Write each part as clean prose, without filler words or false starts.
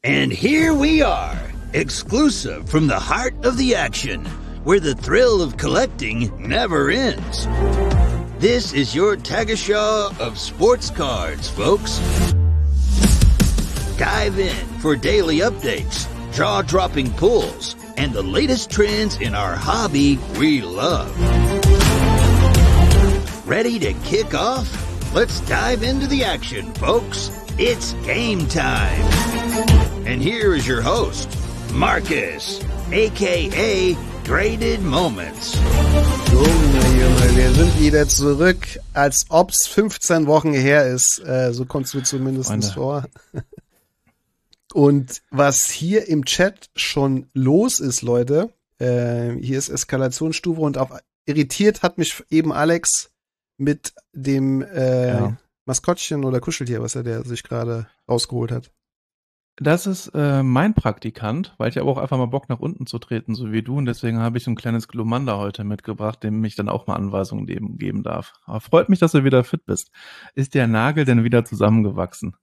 And here we are, exclusive from the heart of the action, where the thrill of collecting never ends. This is your Tagesschau of sports cards, folks. Dive in for daily updates, jaw-dropping pulls, and the latest trends in our hobby we love. Ready to kick off? Let's dive into the action, folks. It's game time. And here is your host, Marcus, a.k.a. Graded Moments. Junge, wir sind wieder zurück, als ob's 15 Wochen her ist. So kommt's mir zumindest vor. Und was hier im Chat schon los ist, Leute, hier ist Eskalationsstufe und auf irritiert hat mich eben Alex mit dem Maskottchen oder Kuscheltier, was der sich gerade rausgeholt hat. Das ist mein Praktikant, weil ich habe auch einfach mal Bock nach unten zu treten, so wie du. Und deswegen habe ich so ein kleines Glumanda heute mitgebracht, dem ich dann auch mal Anweisungen geben darf. Aber freut mich, dass du wieder fit bist. Ist der Nagel denn wieder zusammengewachsen?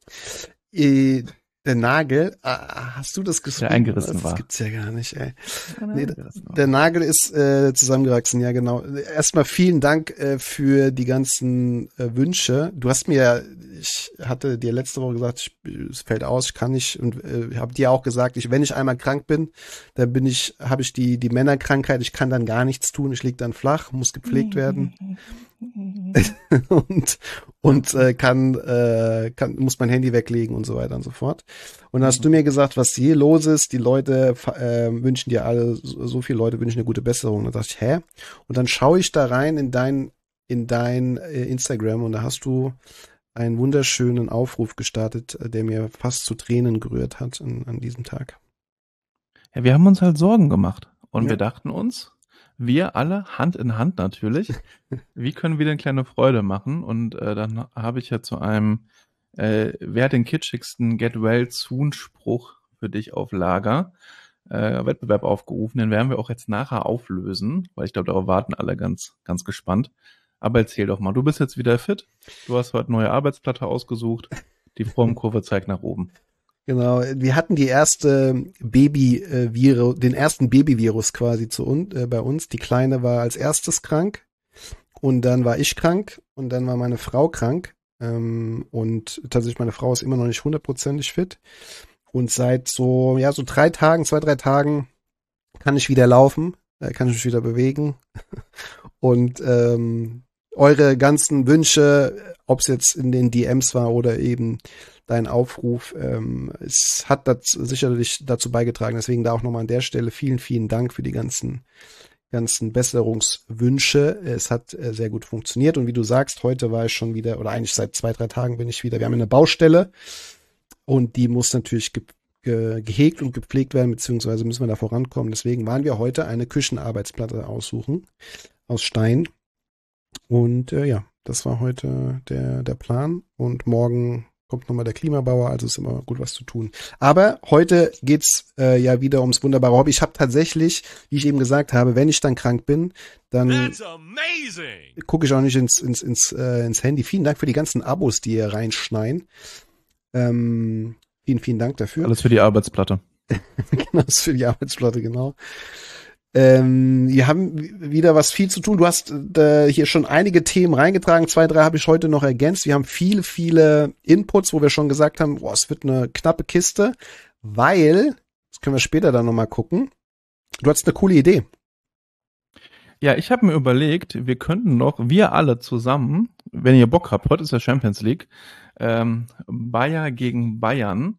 Der Nagel, hast du das gesehen? Der eingerissen war. Das gibt's ja gar nicht, ey. Nee, der Nagel ist zusammengewachsen, ja genau. Erstmal vielen Dank für die ganzen Wünsche. Du hast mir, ich hatte dir letzte Woche gesagt, es fällt aus, ich kann nicht und habe dir auch gesagt, wenn ich einmal krank bin, dann habe ich die Männerkrankheit, ich kann dann gar nichts tun, ich lieg dann flach, muss gepflegt werden. und muss mein Handy weglegen und so weiter und so fort. Und dann hast du mir gesagt, was hier los ist, die Leute wünschen dir alle, so viele Leute wünschen dir gute Besserung. Und dann dachte ich, hä? Und dann schaue ich da rein in dein Instagram und da hast du einen wunderschönen Aufruf gestartet, der mir fast zu Tränen gerührt hat an diesem Tag. Ja, wir haben uns halt Sorgen gemacht und wir dachten uns, wir alle, Hand in Hand natürlich, wie können wir denn kleine Freude machen? Und dann habe ich ja zu einem wer hat den kitschigsten Get Well Soon Spruch für dich auf Lager Wettbewerb aufgerufen. Den werden wir auch jetzt nachher auflösen, weil ich glaube, darauf warten alle ganz, ganz gespannt. Aber erzähl doch mal, du bist jetzt wieder fit, du hast heute neue Arbeitsplatte ausgesucht, die Formkurve zeigt nach oben. Genau, wir hatten die erste den ersten Babyvirus quasi bei uns. Die Kleine war als erstes krank und dann war ich krank und dann war meine Frau krank. Und tatsächlich meine Frau ist immer noch nicht 100%ig fit. Und seit so 2-3 Tagen kann ich wieder laufen, kann ich mich wieder bewegen. Und eure ganzen Wünsche, ob es jetzt in den DMs war oder eben dein Aufruf, es hat sicherlich dazu beigetragen. Deswegen da auch nochmal an der Stelle vielen, vielen Dank für die ganzen Besserungswünsche. Es hat sehr gut funktioniert. Und wie du sagst, heute war ich schon wieder, oder eigentlich seit 2-3 Tagen bin ich wieder. Wir haben eine Baustelle und die muss natürlich gehegt und gepflegt werden, beziehungsweise müssen wir da vorankommen. Deswegen waren wir heute eine Küchenarbeitsplatte aussuchen aus Stein. Und das war heute der Plan. Und morgen kommt nochmal der Klimabauer, also ist immer gut was zu tun. Aber heute geht's wieder ums wunderbare Hobby. Ich habe tatsächlich, wie ich eben gesagt habe, wenn ich dann krank bin, dann gucke ich auch nicht ins Handy. Vielen Dank für die ganzen Abos, die ihr reinschneien. Vielen, vielen Dank dafür. Alles für die Arbeitsplatte. Genau, das ist für die Arbeitsplatte, genau. Wir haben wieder was viel zu tun. Du hast hier schon einige Themen reingetragen. 2, 3 habe ich heute noch ergänzt. Wir haben viele, viele Inputs, wo wir schon gesagt haben, es wird eine knappe Kiste, weil, das können wir später dann nochmal gucken, du hattest eine coole Idee. Ja, ich habe mir überlegt, wir könnten doch, wir alle zusammen, wenn ihr Bock habt, heute ist ja Champions League, Bayer gegen Bayern,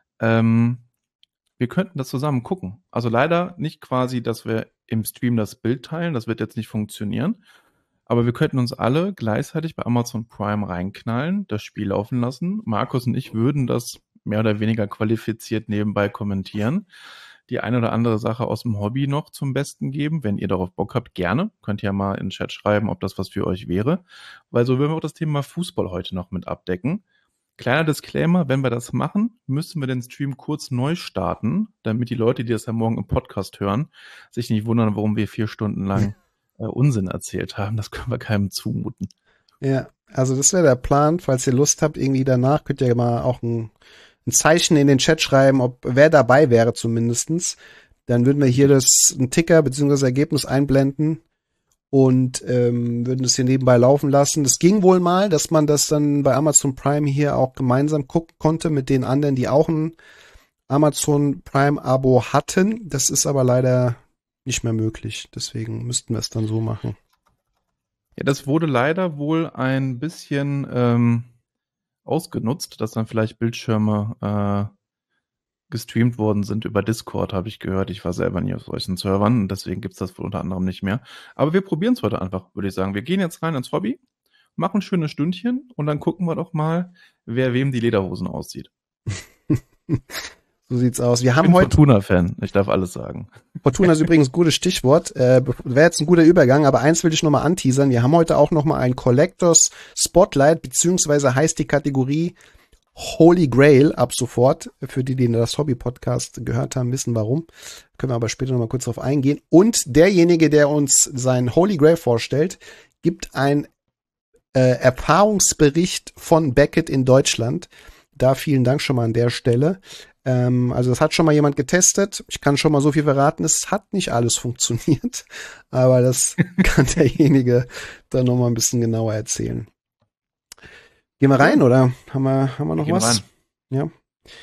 wir könnten das zusammen gucken. Also leider nicht quasi, dass wir im Stream das Bild teilen, das wird jetzt nicht funktionieren. Aber wir könnten uns alle gleichzeitig bei Amazon Prime reinknallen, das Spiel laufen lassen. Markus und ich würden das mehr oder weniger qualifiziert nebenbei kommentieren. Die eine oder andere Sache aus dem Hobby noch zum Besten geben. Wenn ihr darauf Bock habt, gerne. Könnt ihr ja mal in den Chat schreiben, ob das was für euch wäre. Weil so würden wir auch das Thema Fußball heute noch mit abdecken. Kleiner Disclaimer, wenn wir das machen, müssen wir den Stream kurz neu starten, damit die Leute, die das ja morgen im Podcast hören, sich nicht wundern, warum wir 4 Stunden lang Unsinn erzählt haben. Das können wir keinem zumuten. Ja, also das wäre der Plan. Falls ihr Lust habt, irgendwie danach könnt ihr mal auch ein ein Zeichen in den Chat schreiben, ob wer dabei wäre zumindestens. Dann würden wir hier einen Ticker bzw. Ergebnis einblenden und würden es hier nebenbei laufen lassen. Das ging wohl mal, dass man das dann bei Amazon Prime hier auch gemeinsam gucken konnte mit den anderen, die auch ein Amazon Prime-Abo hatten. Das ist aber leider nicht mehr möglich. Deswegen müssten wir es dann so machen. Ja, das wurde leider wohl ein bisschen ausgenutzt, dass dann vielleicht Bildschirme gestreamt worden sind über Discord, habe ich gehört. Ich war selber nie auf solchen Servern und deswegen gibt's das wohl unter anderem nicht mehr. Aber wir probieren es heute einfach, würde ich sagen. Wir gehen jetzt rein ins Hobby, machen ein schönes Stündchen und dann gucken wir doch mal, wer wem die Lederhosen aussieht. So sieht's aus. Wir haben Ich bin heute Fortuna-Fan, ich darf alles sagen. Fortuna ist übrigens ein gutes Stichwort. Wäre jetzt ein guter Übergang, aber eins will ich nochmal anteasern. Wir haben heute auch nochmal ein Collectors Spotlight, beziehungsweise heißt die Kategorie Holy Grail ab sofort. Für die das Hobby-Podcast gehört haben, wissen warum. Können wir aber später nochmal kurz drauf eingehen. Und derjenige, der uns sein Holy Grail vorstellt, gibt einen Erfahrungsbericht von Beckett in Deutschland. Da vielen Dank schon mal an der Stelle. Also das hat schon mal jemand getestet. Ich kann schon mal so viel verraten, es hat nicht alles funktioniert. Aber das kann derjenige dann nochmal ein bisschen genauer erzählen. Gehen wir rein, oder? Haben wir noch was? Rein.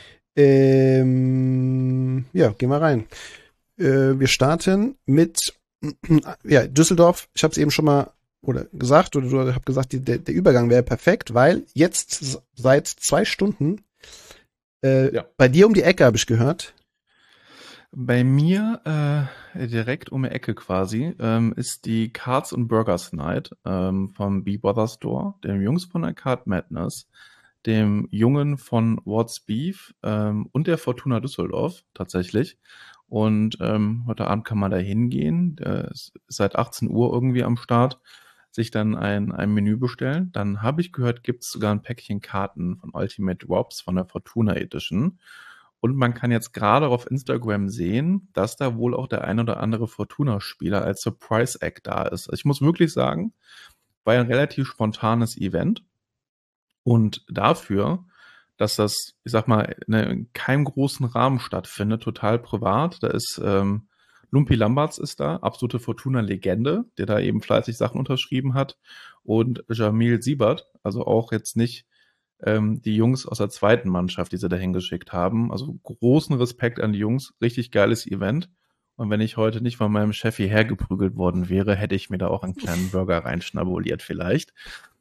Ja. Gehen wir rein. Wir starten mit Düsseldorf. Ich habe es eben schon mal gesagt, oder du hast gesagt, der Übergang wäre perfekt, weil jetzt seit 2 Stunden bei dir um die Ecke, habe ich gehört. Bei mir direkt um die Ecke quasi ist die Cards and Burgers Night vom B-Brother Store, dem Jungs von Arcade Madness, dem Jungen von What's Beef und der Fortuna Düsseldorf tatsächlich. Und heute Abend kann man da hingehen, ist seit 18 Uhr irgendwie am Start, sich dann ein Menü bestellen. Dann habe ich gehört, gibt es sogar ein Päckchen Karten von Ultimate Drops von der Fortuna Edition. Und man kann jetzt gerade auf Instagram sehen, dass da wohl auch der ein oder andere Fortuna-Spieler als Surprise-Act da ist. Also ich muss wirklich sagen, war ja ein relativ spontanes Event. Und dafür, dass das, ich sag mal, in keinem großen Rahmen stattfindet, total privat, da ist Lumpi Lamberts ist da, absolute Fortuna-Legende, der da eben fleißig Sachen unterschrieben hat. Und Jamil Siebert, also auch jetzt nicht die Jungs aus der zweiten Mannschaft, die sie da hingeschickt haben. Also großen Respekt an die Jungs, richtig geiles Event. Und wenn ich heute nicht von meinem Chef hierher geprügelt worden wäre, hätte ich mir da auch einen kleinen Burger reinschnabuliert vielleicht.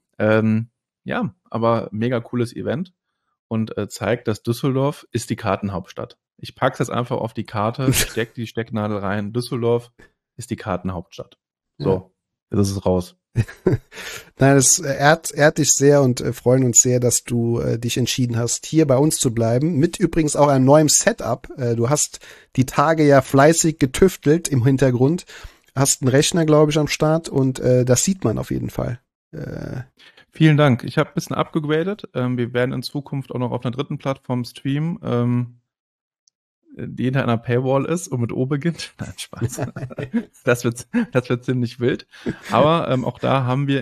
Ja, aber mega cooles Event und zeigt, dass Düsseldorf ist die Kartenhauptstadt. Ich pack's jetzt einfach auf die Karte, steck die Stecknadel rein. Düsseldorf ist die Kartenhauptstadt. So, jetzt ist es raus. Nein, es ehrt dich sehr und freuen uns sehr, dass du dich entschieden hast, hier bei uns zu bleiben. Mit übrigens auch einem neuen Setup. Du hast die Tage ja fleißig getüftelt im Hintergrund. Hast einen Rechner, glaube ich, am Start und das sieht man auf jeden Fall. Vielen Dank. Ich habe ein bisschen abgegradet. Wir werden in Zukunft auch noch auf einer dritten Plattform streamen, die hinter einer Paywall ist und mit O beginnt. Nein, Spaß. Das wird ziemlich wild. Aber auch da haben wir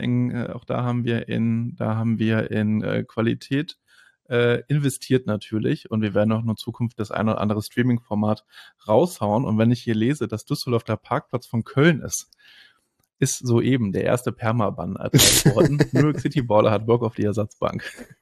in Qualität investiert natürlich und wir werden auch in Zukunft das eine oder andere Streaming-Format raushauen. Und wenn ich hier lese, dass Düsseldorf der Parkplatz von Köln ist soeben der erste Permaban erteilt worden. New York City Baller hat Bock auf die Ersatzbank.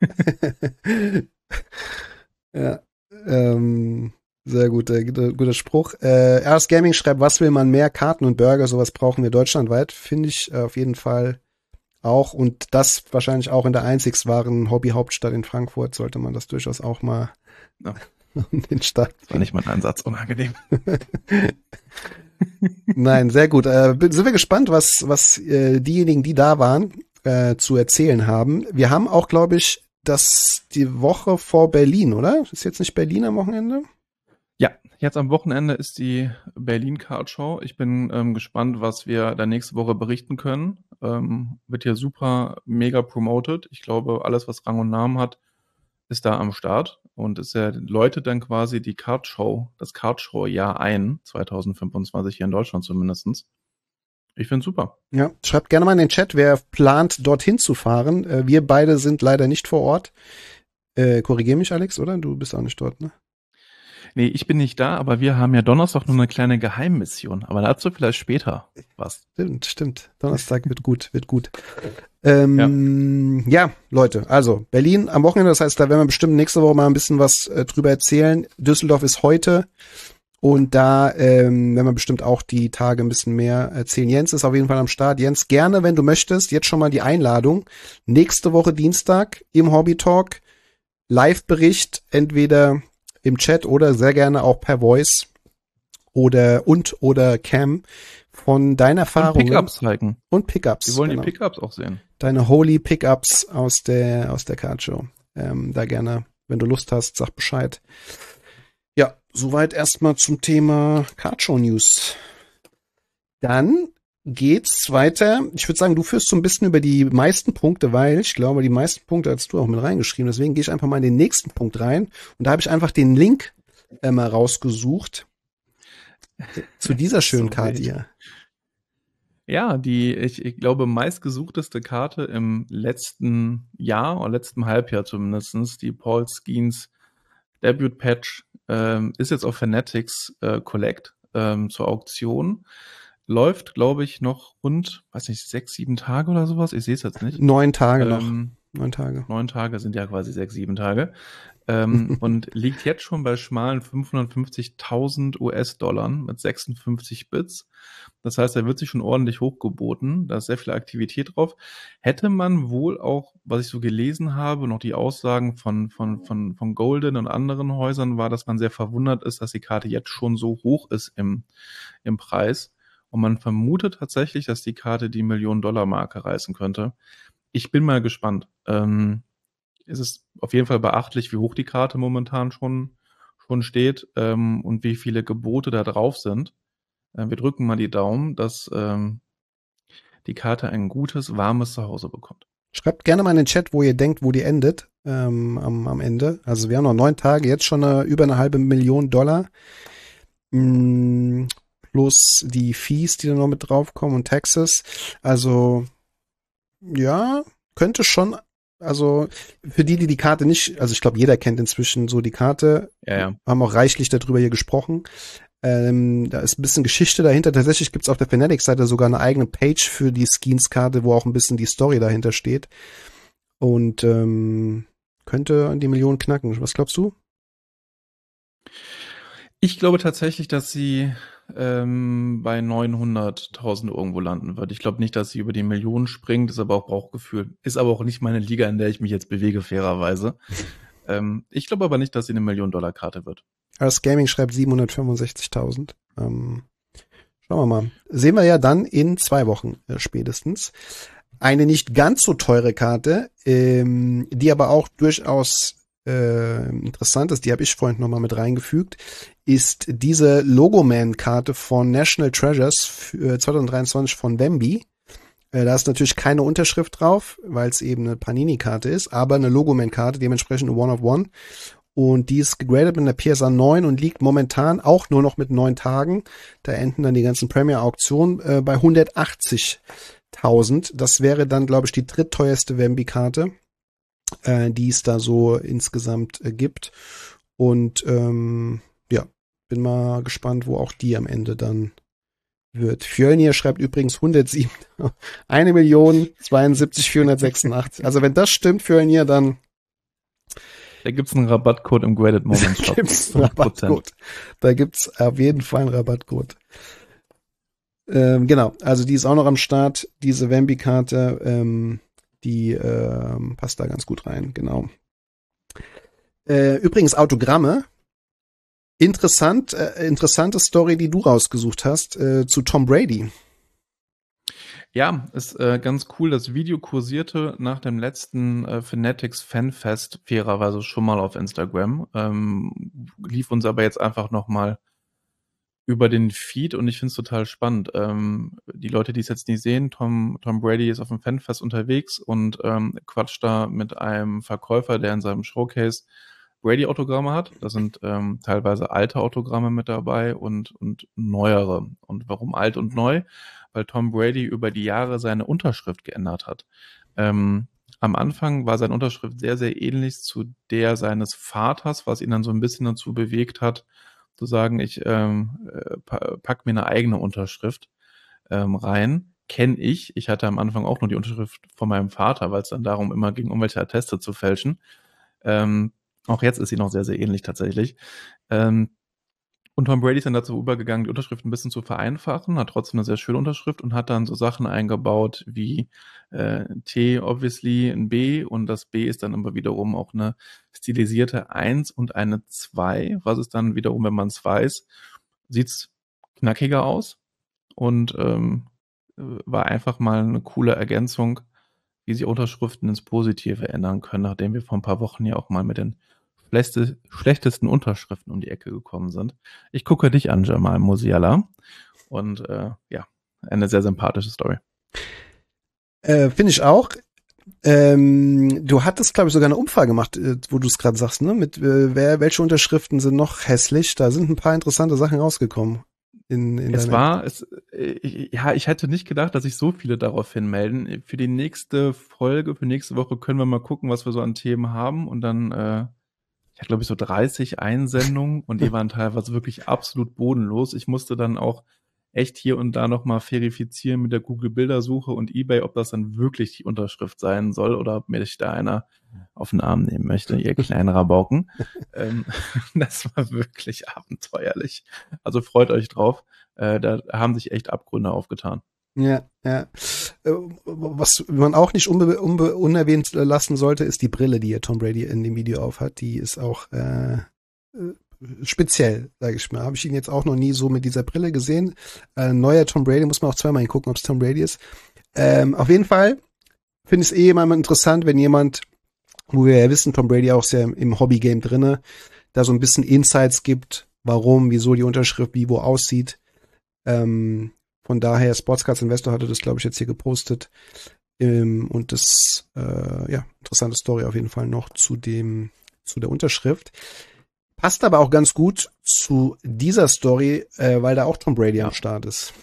Ja, sehr guter Spruch. RS Gaming schreibt, was will man mehr? Karten und Burger, sowas brauchen wir deutschlandweit. Finde ich auf jeden Fall auch. Und das wahrscheinlich auch in der einzig wahren Hobby-Hauptstadt in Frankfurt sollte man das durchaus auch mal in den Start. Das war nicht mein Einsatz, unangenehm. Nein, sehr gut. Sind wir gespannt, was diejenigen, die da waren, zu erzählen haben. Wir haben auch, glaube ich, die Woche vor Berlin, oder? Ist jetzt nicht Berlin am Wochenende? Ja, jetzt am Wochenende ist die Berlin Card Show. Ich bin gespannt, was wir da nächste Woche berichten können. Wird hier super mega promoted. Ich glaube, alles, was Rang und Namen hat, ist da am Start und es läutet dann quasi das Card Show Jahr ein, 2025 hier in Deutschland zumindest. Ich finde super. Ja, schreibt gerne mal in den Chat, wer plant, dorthin zu fahren. Wir beide sind leider nicht vor Ort. Korrigier mich, Alex, oder? Du bist auch nicht dort, ne? Nee, ich bin nicht da, aber wir haben ja Donnerstag nur eine kleine Geheimmission. Aber dazu vielleicht später was. Stimmt. Donnerstag wird gut. Ja. Ja, Leute, also Berlin am Wochenende, das heißt, da werden wir bestimmt nächste Woche mal ein bisschen was drüber erzählen. Düsseldorf ist heute und da werden wir bestimmt auch die Tage ein bisschen mehr erzählen. Jens ist auf jeden Fall am Start. Jens, gerne, wenn du möchtest, jetzt schon mal die Einladung. Nächste Woche Dienstag im Hobby Talk, Live-Bericht, entweder im Chat oder sehr gerne auch per Voice oder Cam von deinen Erfahrungen. Und Pickups zeigen. Und Pickups. Wir wollen die Pickups auch sehen. Deine Holy Pickups aus der Card Show. Da gerne, wenn du Lust hast, sag Bescheid. Ja, soweit erstmal zum Thema Card Show News. Dann geht's weiter. Ich würde sagen, du führst so ein bisschen über die meisten Punkte, weil ich glaube, die meisten Punkte hast du auch mit reingeschrieben. Deswegen gehe ich einfach mal in den nächsten Punkt rein. Und da habe ich einfach den Link mal rausgesucht zu dieser schönen Karte hier. Ja, ich glaube, meistgesuchteste Karte im letzten Jahr oder letzten Halbjahr zumindestens, die Paul Skeens Debut Patch, ist jetzt auf Fanatics Collect zur Auktion. Läuft, glaube ich, noch rund, 6, 7 Tage oder sowas. Ich sehe es jetzt nicht. 9 Tage noch. 9 Tage. 9 Tage sind ja quasi 6, 7 Tage. Und liegt jetzt schon bei schmalen 550.000 US-Dollar mit 56 Bits. Das heißt, er wird sich schon ordentlich hochgeboten. Da ist sehr viel Aktivität drauf. Hätte man wohl auch, was ich so gelesen habe, noch die Aussagen von Golden und anderen Häusern war, dass man sehr verwundert ist, dass die Karte jetzt schon so hoch ist im Preis. Und man vermutet tatsächlich, dass die Karte die $1-Million-Marke reißen könnte. Ich bin mal gespannt. Es ist auf jeden Fall beachtlich, wie hoch die Karte momentan schon steht und wie viele Gebote da drauf sind. Wir drücken mal die Daumen, dass die Karte ein gutes, warmes Zuhause bekommt. Schreibt gerne mal in den Chat, wo ihr denkt, wo die endet am Ende. Also wir haben noch 9 Tage, jetzt schon über $500,000. Plus die Fees, die da noch mit draufkommen und Taxes. Also ja, könnte schon, also für die Karte nicht, also ich glaube, jeder kennt inzwischen so die Karte. Ja. Haben auch reichlich darüber hier gesprochen. Da ist ein bisschen Geschichte dahinter. Tatsächlich gibt's auf der Fanatics-Seite sogar eine eigene Page für die Skeens-Karte, wo auch ein bisschen die Story dahinter steht. Und könnte an die Millionen knacken. Was glaubst du? Ich glaube tatsächlich, dass sie bei 900.000 irgendwo landen wird. Ich glaube nicht, dass sie über die Millionen springt, ist aber auch Bauchgefühl. Ist aber auch nicht meine Liga, in der ich mich jetzt bewege, fairerweise. Ich glaube aber nicht, dass sie eine $1-Million-Karte wird. Ars Gaming schreibt 765.000. Schauen wir mal. Sehen wir ja dann in 2 Wochen spätestens. Eine nicht ganz so teure Karte, die aber auch durchaus interessant ist, die habe ich vorhin nochmal mit reingefügt, ist diese Logoman-Karte von National Treasures für 2023 von Wemby. Da ist natürlich keine Unterschrift drauf, weil es eben eine Panini-Karte ist, aber eine Logoman-Karte, dementsprechend eine One-of-One. Und die ist gegradet mit einer PSA 9 und liegt momentan auch nur noch mit 9 Tagen. Da enden dann die ganzen Premier-Auktionen bei 180.000. Das wäre dann, glaube ich, die drittteuerste Wemby-Karte, die es da so insgesamt gibt. Und ja, bin mal gespannt, wo auch die am Ende dann wird. Fjölnir schreibt übrigens 107, 1.072.486. Also wenn das stimmt, Fjölnir, dann da gibt's einen Rabattcode im Graded Moments Shop. Da gibt's auf jeden Fall einen Rabattcode. Genau, also die ist auch noch am Start, diese Wemby-Karte, die passt da ganz gut rein, genau. Übrigens Autogramme. Interessante Story, die du rausgesucht hast, zu Tom Brady. Ja, ist ganz cool. Das Video kursierte nach dem letzten Fanatics Fanfest fairerweise schon mal auf Instagram. Lief uns aber jetzt einfach nochmal über den Feed und ich finde es total spannend. Die Leute, die es jetzt nicht sehen, Tom Brady ist auf dem Fanfest unterwegs und quatscht da mit einem Verkäufer, der in seinem Showcase Brady-Autogramme hat. Da sind teilweise alte Autogramme mit dabei und neuere. Und warum alt und neu? Weil Tom Brady über die Jahre seine Unterschrift geändert hat. am Anfang war seine Unterschrift sehr, sehr ähnlich zu der seines Vaters, was ihn dann so ein bisschen dazu bewegt hat, zu sagen, ich pack mir eine eigene Unterschrift rein. Kenne ich. Ich hatte am Anfang auch nur die Unterschrift von meinem Vater, weil es dann darum immer ging, irgendwelche Atteste zu fälschen. Auch jetzt ist sie noch sehr, sehr ähnlich tatsächlich. Und Tom Brady ist dann dazu übergegangen, die Unterschrift ein bisschen zu vereinfachen, hat trotzdem eine sehr schöne Unterschrift und hat dann so Sachen eingebaut wie T, obviously, ein B, und das B ist dann aber wiederum auch eine stilisierte 1 und eine 2, was ist dann wiederum, wenn man es weiß, sieht's knackiger aus und war einfach mal eine coole Ergänzung, wie sich Unterschriften ins Positive ändern können, nachdem wir vor ein paar Wochen ja auch mal mit den schlechtesten Unterschriften um die Ecke gekommen sind. Ich gucke dich an, Jamal Musiala. Und ja, eine sehr sympathische Story. Finde ich auch. Du hattest, glaube ich, sogar eine Umfrage gemacht, wo du es gerade sagst, ne? Mit welche Unterschriften sind noch hässlich? Da sind ein paar interessante Sachen rausgekommen. Ich hätte nicht gedacht, dass sich so viele daraufhin melden. Für die nächste Folge, für nächste Woche können wir mal gucken, was wir so an Themen haben, und dann ich hatte, glaube ich, so 30 Einsendungen und die waren teilweise wirklich absolut bodenlos. Ich musste dann auch echt hier und da nochmal verifizieren mit der Google-Bildersuche und eBay, ob das dann wirklich die Unterschrift sein soll oder ob mir da einer auf den Arm nehmen möchte, ihr kleinen Rabauken. Das war wirklich abenteuerlich. Also freut euch drauf. Da haben sich echt Abgründe aufgetan. Ja. Was man auch nicht unerwähnt lassen sollte, ist die Brille, die Tom Brady in dem Video aufhat. Die ist auch speziell, sage ich mal. Habe ich ihn jetzt auch noch nie so mit dieser Brille gesehen. Neuer Tom Brady, muss man auch zweimal hingucken, ob es Tom Brady ist. Auf jeden Fall finde ich es immer interessant, wenn jemand, wo wir ja wissen, Tom Brady auch sehr im Hobbygame drinne, da so ein bisschen Insights gibt, warum, wieso die Unterschrift wie wo aussieht. Von daher, Sportscards Investor hatte das, glaube ich, jetzt hier gepostet. Und das, interessante Story auf jeden Fall noch zu der Unterschrift. Passt aber auch ganz gut zu dieser Story, weil da auch Tom Brady am Start ist.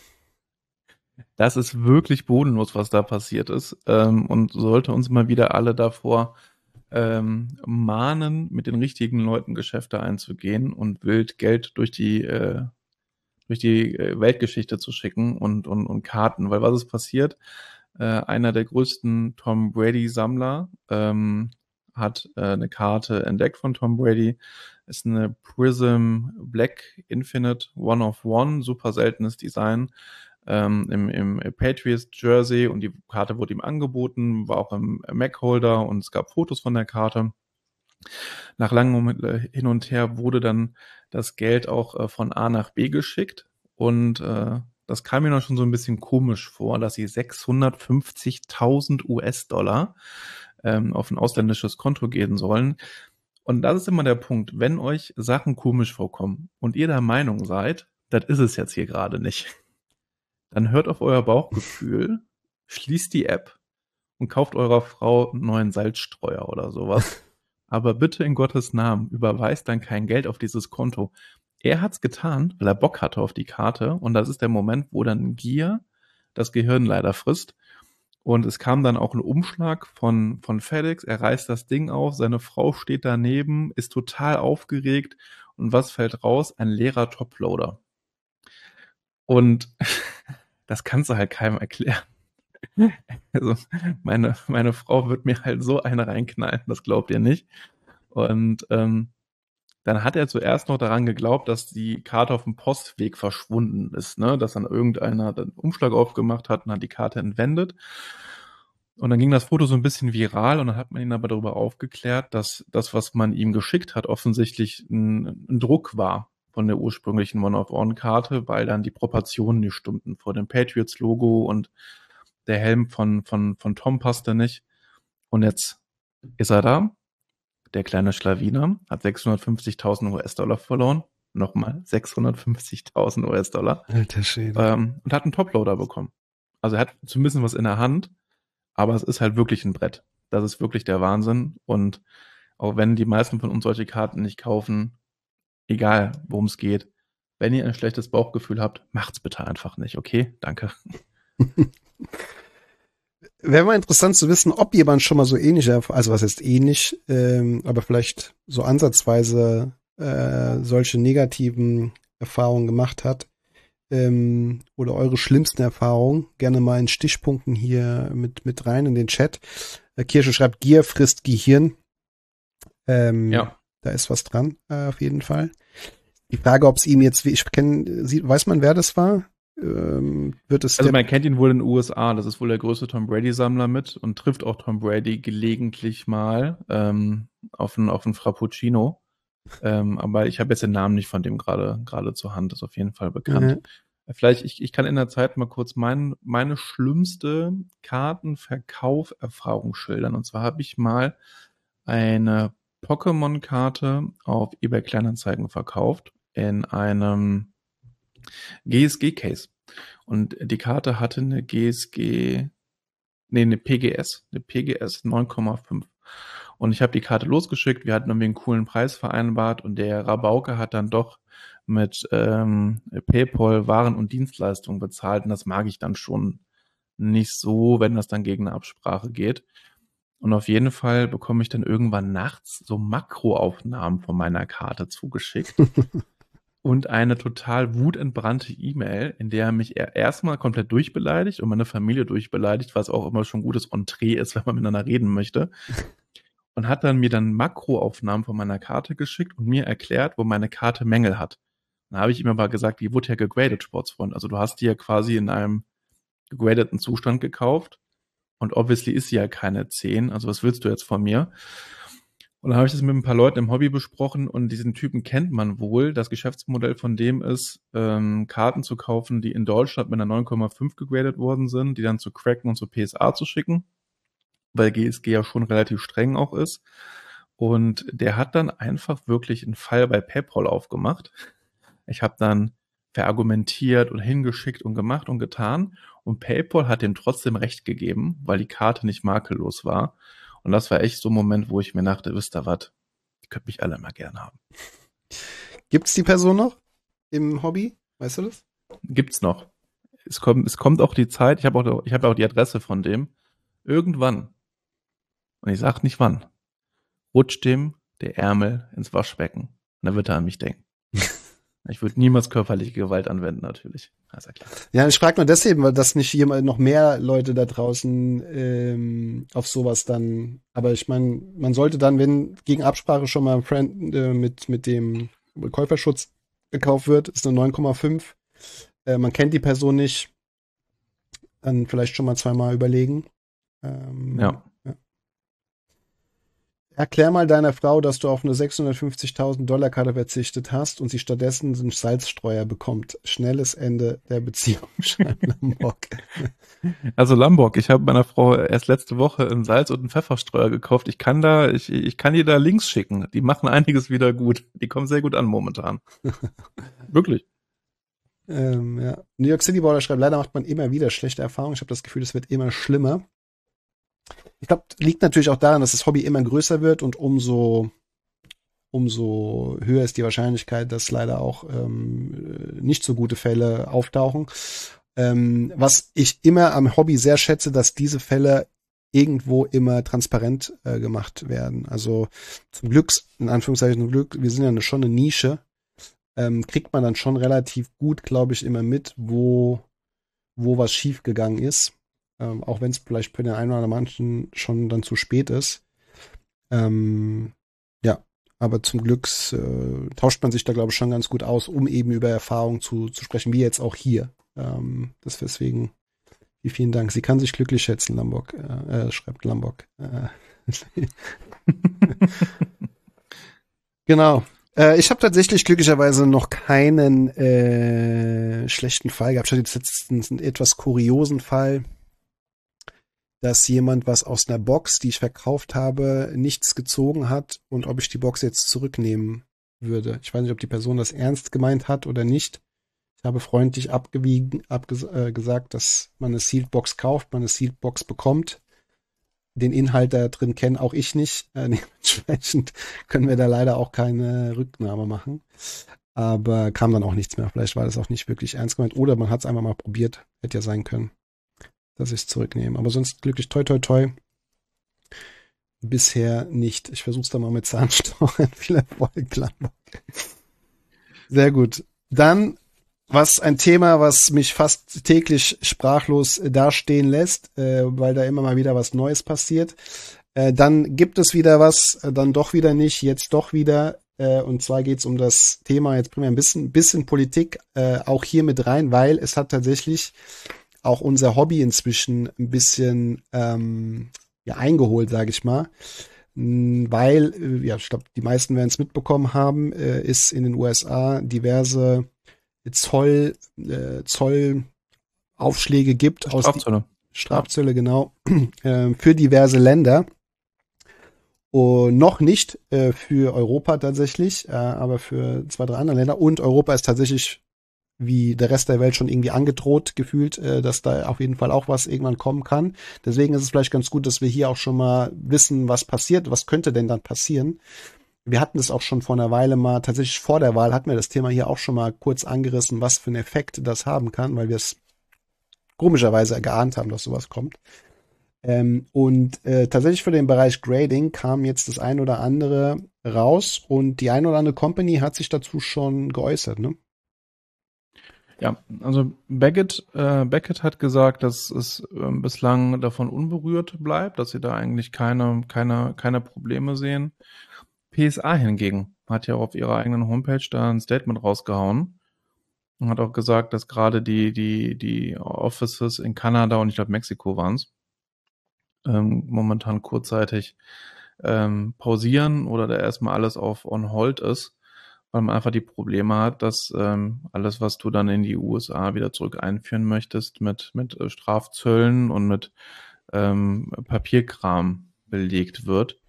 Das ist wirklich bodenlos, was da passiert ist. Und sollte uns mal wieder alle davor mahnen, mit den richtigen Leuten Geschäfte einzugehen und wild Geld durch die Weltgeschichte zu schicken und Karten. Weil was ist passiert? Einer der größten Tom Brady-Sammler hat eine Karte entdeckt von Tom Brady. Ist eine Prism Black Infinite One of One, super seltenes Design, im Patriots Jersey, und die Karte wurde ihm angeboten, war auch im Mac-Holder und es gab Fotos von der Karte. Nach langem Hin und Her wurde dann das Geld auch von A nach B geschickt, und das kam mir noch schon so ein bisschen komisch vor, dass sie 650.000 US-Dollar auf ein ausländisches Konto gehen sollen. Und das ist immer der Punkt, wenn euch Sachen komisch vorkommen und ihr der Meinung seid, das ist es jetzt hier gerade nicht, dann hört auf euer Bauchgefühl, schließt die App und kauft eurer Frau einen neuen Salzstreuer oder sowas. Aber bitte in Gottes Namen, überweist dann kein Geld auf dieses Konto. Er hat's getan, weil er Bock hatte auf die Karte, und das ist der Moment, wo dann Gier das Gehirn leider frisst. Und es kam dann auch ein Umschlag von FedEx, er reißt das Ding auf, seine Frau steht daneben, ist total aufgeregt, und was fällt raus? Ein leerer Toploader. Und das kannst du halt keinem erklären. Also meine Frau wird mir halt so eine reinknallen, das glaubt ihr nicht. Und dann hat er zuerst noch daran geglaubt, dass die Karte auf dem Postweg verschwunden ist, ne? Dass dann irgendeiner den Umschlag aufgemacht hat und hat die Karte entwendet. Und dann ging das Foto so ein bisschen viral, und dann hat man ihn aber darüber aufgeklärt, dass das, was man ihm geschickt hat, offensichtlich ein Druck war von der ursprünglichen One-of-One-Karte, weil dann die Proportionen nicht stimmten vor dem Patriots-Logo, und der Helm von Tom passte nicht. Und jetzt ist er da. Der kleine Schlawiner hat 650.000 US-Dollar verloren. Nochmal 650.000 US-Dollar. Alter Schwede. Und hat einen Toploader bekommen. Also er hat zumindest was in der Hand, aber es ist halt wirklich ein Brett. Das ist wirklich der Wahnsinn. Und auch wenn die meisten von uns solche Karten nicht kaufen, egal worum es geht, wenn ihr ein schlechtes Bauchgefühl habt, macht's bitte einfach nicht, okay? Danke. wäre mal interessant zu wissen, ob jemand schon mal so ähnliche, also was heißt ähnlich, aber vielleicht so ansatzweise solche negativen Erfahrungen gemacht hat. Oder eure schlimmsten Erfahrungen. Gerne mal in Stichpunkten hier mit rein in den Chat. Kirsche schreibt, Gier frisst Gehirn. Ja. Da ist was dran, auf jeden Fall. Die Frage, ob es ihm jetzt, weiß man, wer das war? Wird es Also man kennt ihn wohl in den USA, das ist wohl der größte Tom Brady-Sammler mit und trifft auch Tom Brady gelegentlich mal auf einen Frappuccino. Aber ich habe jetzt den Namen nicht von dem gerade zur Hand, ist auf jeden Fall bekannt. Vielleicht, ich kann in der Zeit mal kurz meine schlimmste Kartenverkauferfahrung schildern. Und zwar habe ich mal eine Pokémon-Karte auf eBay Kleinanzeigen verkauft in einem GSG-Case. Und die Karte hatte eine PGS 9,5. Und ich habe die Karte losgeschickt, wir hatten irgendwie einen coolen Preis vereinbart und der Rabauke hat dann doch mit PayPal Waren und Dienstleistungen bezahlt und das mag ich dann schon nicht so, wenn das dann gegen eine Absprache geht. Und auf jeden Fall bekomme ich dann irgendwann nachts so Makroaufnahmen von meiner Karte zugeschickt. Und eine total wutentbrannte E-Mail, in der er mich erstmal komplett durchbeleidigt und meine Familie durchbeleidigt, was auch immer schon gutes Entree ist, wenn man miteinander reden möchte. Und hat dann mir dann Makroaufnahmen von meiner Karte geschickt und mir erklärt, wo meine Karte Mängel hat. Dann habe ich ihm aber gesagt, die wurde ja gegradet, Sportsfreund. Also du hast die ja quasi in einem gegradeten Zustand gekauft und obviously ist sie ja keine 10. Also was willst du jetzt von mir? Und dann habe ich das mit ein paar Leuten im Hobby besprochen und diesen Typen kennt man wohl. Das Geschäftsmodell von dem ist, Karten zu kaufen, die in Deutschland mit einer 9,5 gegradet worden sind, die dann zu Kraken und zu PSA zu schicken, weil GSG ja schon relativ streng auch ist. Und der hat dann einfach wirklich einen Fall bei PayPal aufgemacht. Ich habe dann verargumentiert und hingeschickt und gemacht und getan. Und PayPal hat dem trotzdem recht gegeben, weil die Karte nicht makellos war. Und das war echt so ein Moment, wo ich mir dachte, wisst ihr was, die könnt mich alle mal gern haben. Gibt's die Person noch im Hobby? Weißt du das? Gibt's noch. Es kommt auch die Zeit, ich habe auch die Adresse von dem. Irgendwann, und ich sag nicht wann, rutscht dem der Ärmel ins Waschbecken. Und dann wird er an mich denken. Ich würde niemals körperliche Gewalt anwenden, natürlich. Das ist ja klar. Ja, ich frage nur deswegen, weil das nicht jemand, noch mehr Leute da draußen auf sowas dann, aber ich meine, man sollte dann, wenn gegen Absprache schon mal mit dem Käuferschutz gekauft wird, ist eine 9,5. Man kennt die Person nicht, dann vielleicht schon mal zweimal überlegen. Ja. Erklär mal deiner Frau, dass du auf eine 650.000 $ Karte verzichtet hast und sie stattdessen einen Salzstreuer bekommt. Schnelles Ende der Beziehung, schreibt Lamborg. Also Lamborg, ich habe meiner Frau erst letzte Woche einen Salz- und einen Pfefferstreuer gekauft. Ich kann dir da Links schicken. Die machen einiges wieder gut. Die kommen sehr gut an momentan. Wirklich. Ja. New York City Border schreibt, leider macht man immer wieder schlechte Erfahrungen. Ich habe das Gefühl, es wird immer schlimmer. Ich glaube, liegt natürlich auch daran, dass das Hobby immer größer wird und umso höher ist die Wahrscheinlichkeit, dass leider auch nicht so gute Fälle auftauchen. Was ich immer am Hobby sehr schätze, dass diese Fälle irgendwo immer transparent gemacht werden. Also zum Glück, in Anführungszeichen zum Glück, wir sind ja schon eine Nische, kriegt man dann schon relativ gut, glaube ich, immer mit, wo was schiefgegangen ist. Auch wenn es vielleicht für den einen oder manchen schon dann zu spät ist. Ja, aber zum Glück tauscht man sich da, glaube ich, schon ganz gut aus, um eben über Erfahrungen zu sprechen, wie jetzt auch hier. Deswegen vielen Dank. Sie kann sich glücklich schätzen, Lamborg. Schreibt Lamborg. Genau. Ich habe tatsächlich glücklicherweise noch keinen schlechten Fall gehabt. Ich hatte jetzt letztens einen etwas kuriosen Fall, dass jemand was aus einer Box, die ich verkauft habe, nichts gezogen hat und ob ich die Box jetzt zurücknehmen würde. Ich weiß nicht, ob die Person das ernst gemeint hat oder nicht. Ich habe freundlich gesagt, dass man eine Sealed Box kauft, man eine Sealed Box bekommt. Den Inhalt da drin kenne auch ich nicht. Dementsprechend können wir da leider auch keine Rücknahme machen. Aber kam dann auch nichts mehr. Vielleicht war das auch nicht wirklich ernst gemeint. Oder man hat es einfach mal probiert. Hätte ja sein können. ich es zurücknehme. Aber sonst glücklich, toi, toi, toi. Bisher nicht. Ich versuch's da mal mit Zahnstochern. Viel Erfolg, Gladbach. Sehr gut. Dann, ein Thema, was mich fast täglich sprachlos dastehen lässt, weil da immer mal wieder was Neues passiert. Dann gibt es wieder was, dann doch wieder nicht, jetzt doch wieder. Und zwar geht's um das Thema, jetzt bringen wir ein bisschen Politik auch hier mit rein, weil es hat tatsächlich auch unser Hobby inzwischen ein bisschen eingeholt, sage ich mal. Weil, ich glaube, die meisten werden es mitbekommen haben, ist in den USA diverse Zollaufschläge gibt. Strafzölle. Strafzölle, genau, für diverse Länder. Und noch nicht für Europa tatsächlich, aber für 2, 3 andere Länder. Und Europa ist tatsächlich, wie der Rest der Welt, schon irgendwie angedroht gefühlt, dass da auf jeden Fall auch was irgendwann kommen kann. Deswegen ist es vielleicht ganz gut, dass wir hier auch schon mal wissen, was passiert. Was könnte denn dann passieren? Wir hatten das auch schon vor einer Weile mal, tatsächlich vor der Wahl hatten wir das Thema hier auch schon mal kurz angerissen, was für einen Effekt das haben kann, weil wir es komischerweise geahnt haben, dass sowas kommt. Tatsächlich für den Bereich Grading kam jetzt das ein oder andere raus und die ein oder andere Company hat sich dazu schon geäußert, ne? Ja, also Beckett hat gesagt, dass es bislang davon unberührt bleibt, dass sie da eigentlich keine Probleme sehen. PSA hingegen hat ja auf ihrer eigenen Homepage da ein Statement rausgehauen und hat auch gesagt, dass gerade die Offices in Kanada und ich glaube Mexiko waren es, momentan kurzzeitig pausieren oder da erstmal alles auf on hold ist, weil man einfach die Probleme hat, dass alles, was du dann in die USA wieder zurück einführen möchtest, mit Strafzöllen und mit Papierkram belegt wird.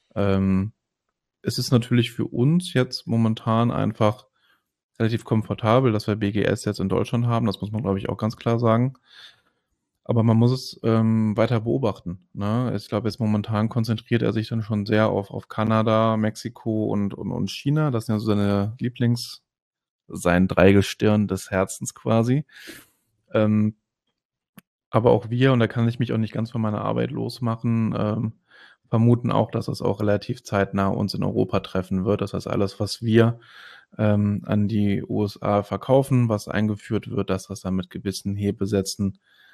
Es ist natürlich für uns jetzt momentan einfach relativ komfortabel, dass wir BGS jetzt in Deutschland haben. Das muss man, glaube ich, auch ganz klar sagen. Aber man muss es weiter beobachten. Ne? Ich glaube, jetzt momentan konzentriert er sich dann schon sehr auf Kanada, Mexiko und China. Das sind ja so seine sein Dreigestirn des Herzens quasi. Aber auch wir, und da kann ich mich auch nicht ganz von meiner Arbeit losmachen, vermuten auch, dass es auch relativ zeitnah uns in Europa treffen wird. Das heißt, alles, was wir an die USA verkaufen, was eingeführt wird, dass das dann mit gewissen Hebesätzen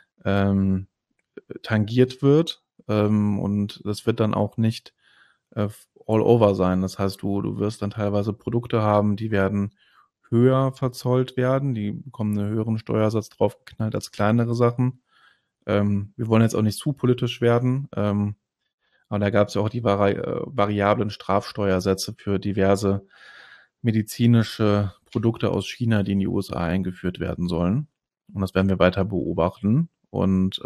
tangiert wird. Und das wird dann auch nicht all over sein. Das heißt, du wirst dann teilweise Produkte haben, die werden höher verzollt werden, die bekommen einen höheren Steuersatz draufgeknallt als kleinere Sachen. Wir wollen jetzt auch nicht zu politisch werden, aber da gab es ja auch die variablen Strafsteuersätze für diverse medizinische Produkte aus China, die in die USA eingeführt werden sollen. Und das werden wir weiter beobachten. Und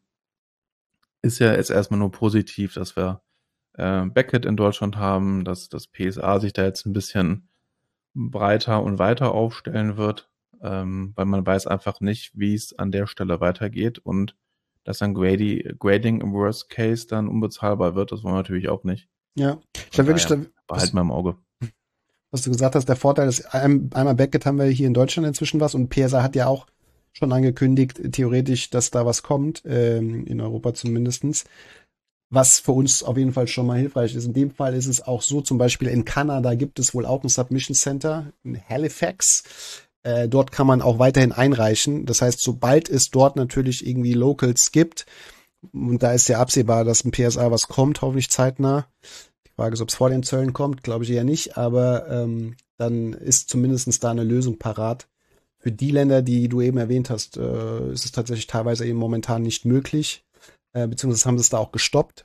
ist ja jetzt erstmal nur positiv, dass wir Beckett in Deutschland haben, dass das PSA sich da jetzt ein bisschen breiter und weiter aufstellen wird, weil man weiß einfach nicht, wie es an der Stelle weitergeht und dass dann Grading im Worst Case dann unbezahlbar wird, das wollen wir natürlich auch nicht. Ja, da würde ich behalten wir im Auge. Was du gesagt hast, der Vorteil ist, einmal Beckett haben wir hier in Deutschland inzwischen was und PSA hat ja auch schon angekündigt, theoretisch, dass da was kommt, in Europa zumindestens. Was für uns auf jeden Fall schon mal hilfreich ist. In dem Fall ist es auch so, zum Beispiel in Kanada gibt es wohl auch ein Submission Center in Halifax. Dort kann man auch weiterhin einreichen. Das heißt, sobald es dort natürlich irgendwie Locals gibt, und da ist ja absehbar, dass ein PSA was kommt, hoffentlich zeitnah. Die Frage ist, ob es vor den Zöllen kommt, glaube ich eher nicht, aber dann ist zumindest da eine Lösung parat. Für die Länder, die du eben erwähnt hast, ist es tatsächlich teilweise eben momentan nicht möglich. Beziehungsweise haben sie es da auch gestoppt,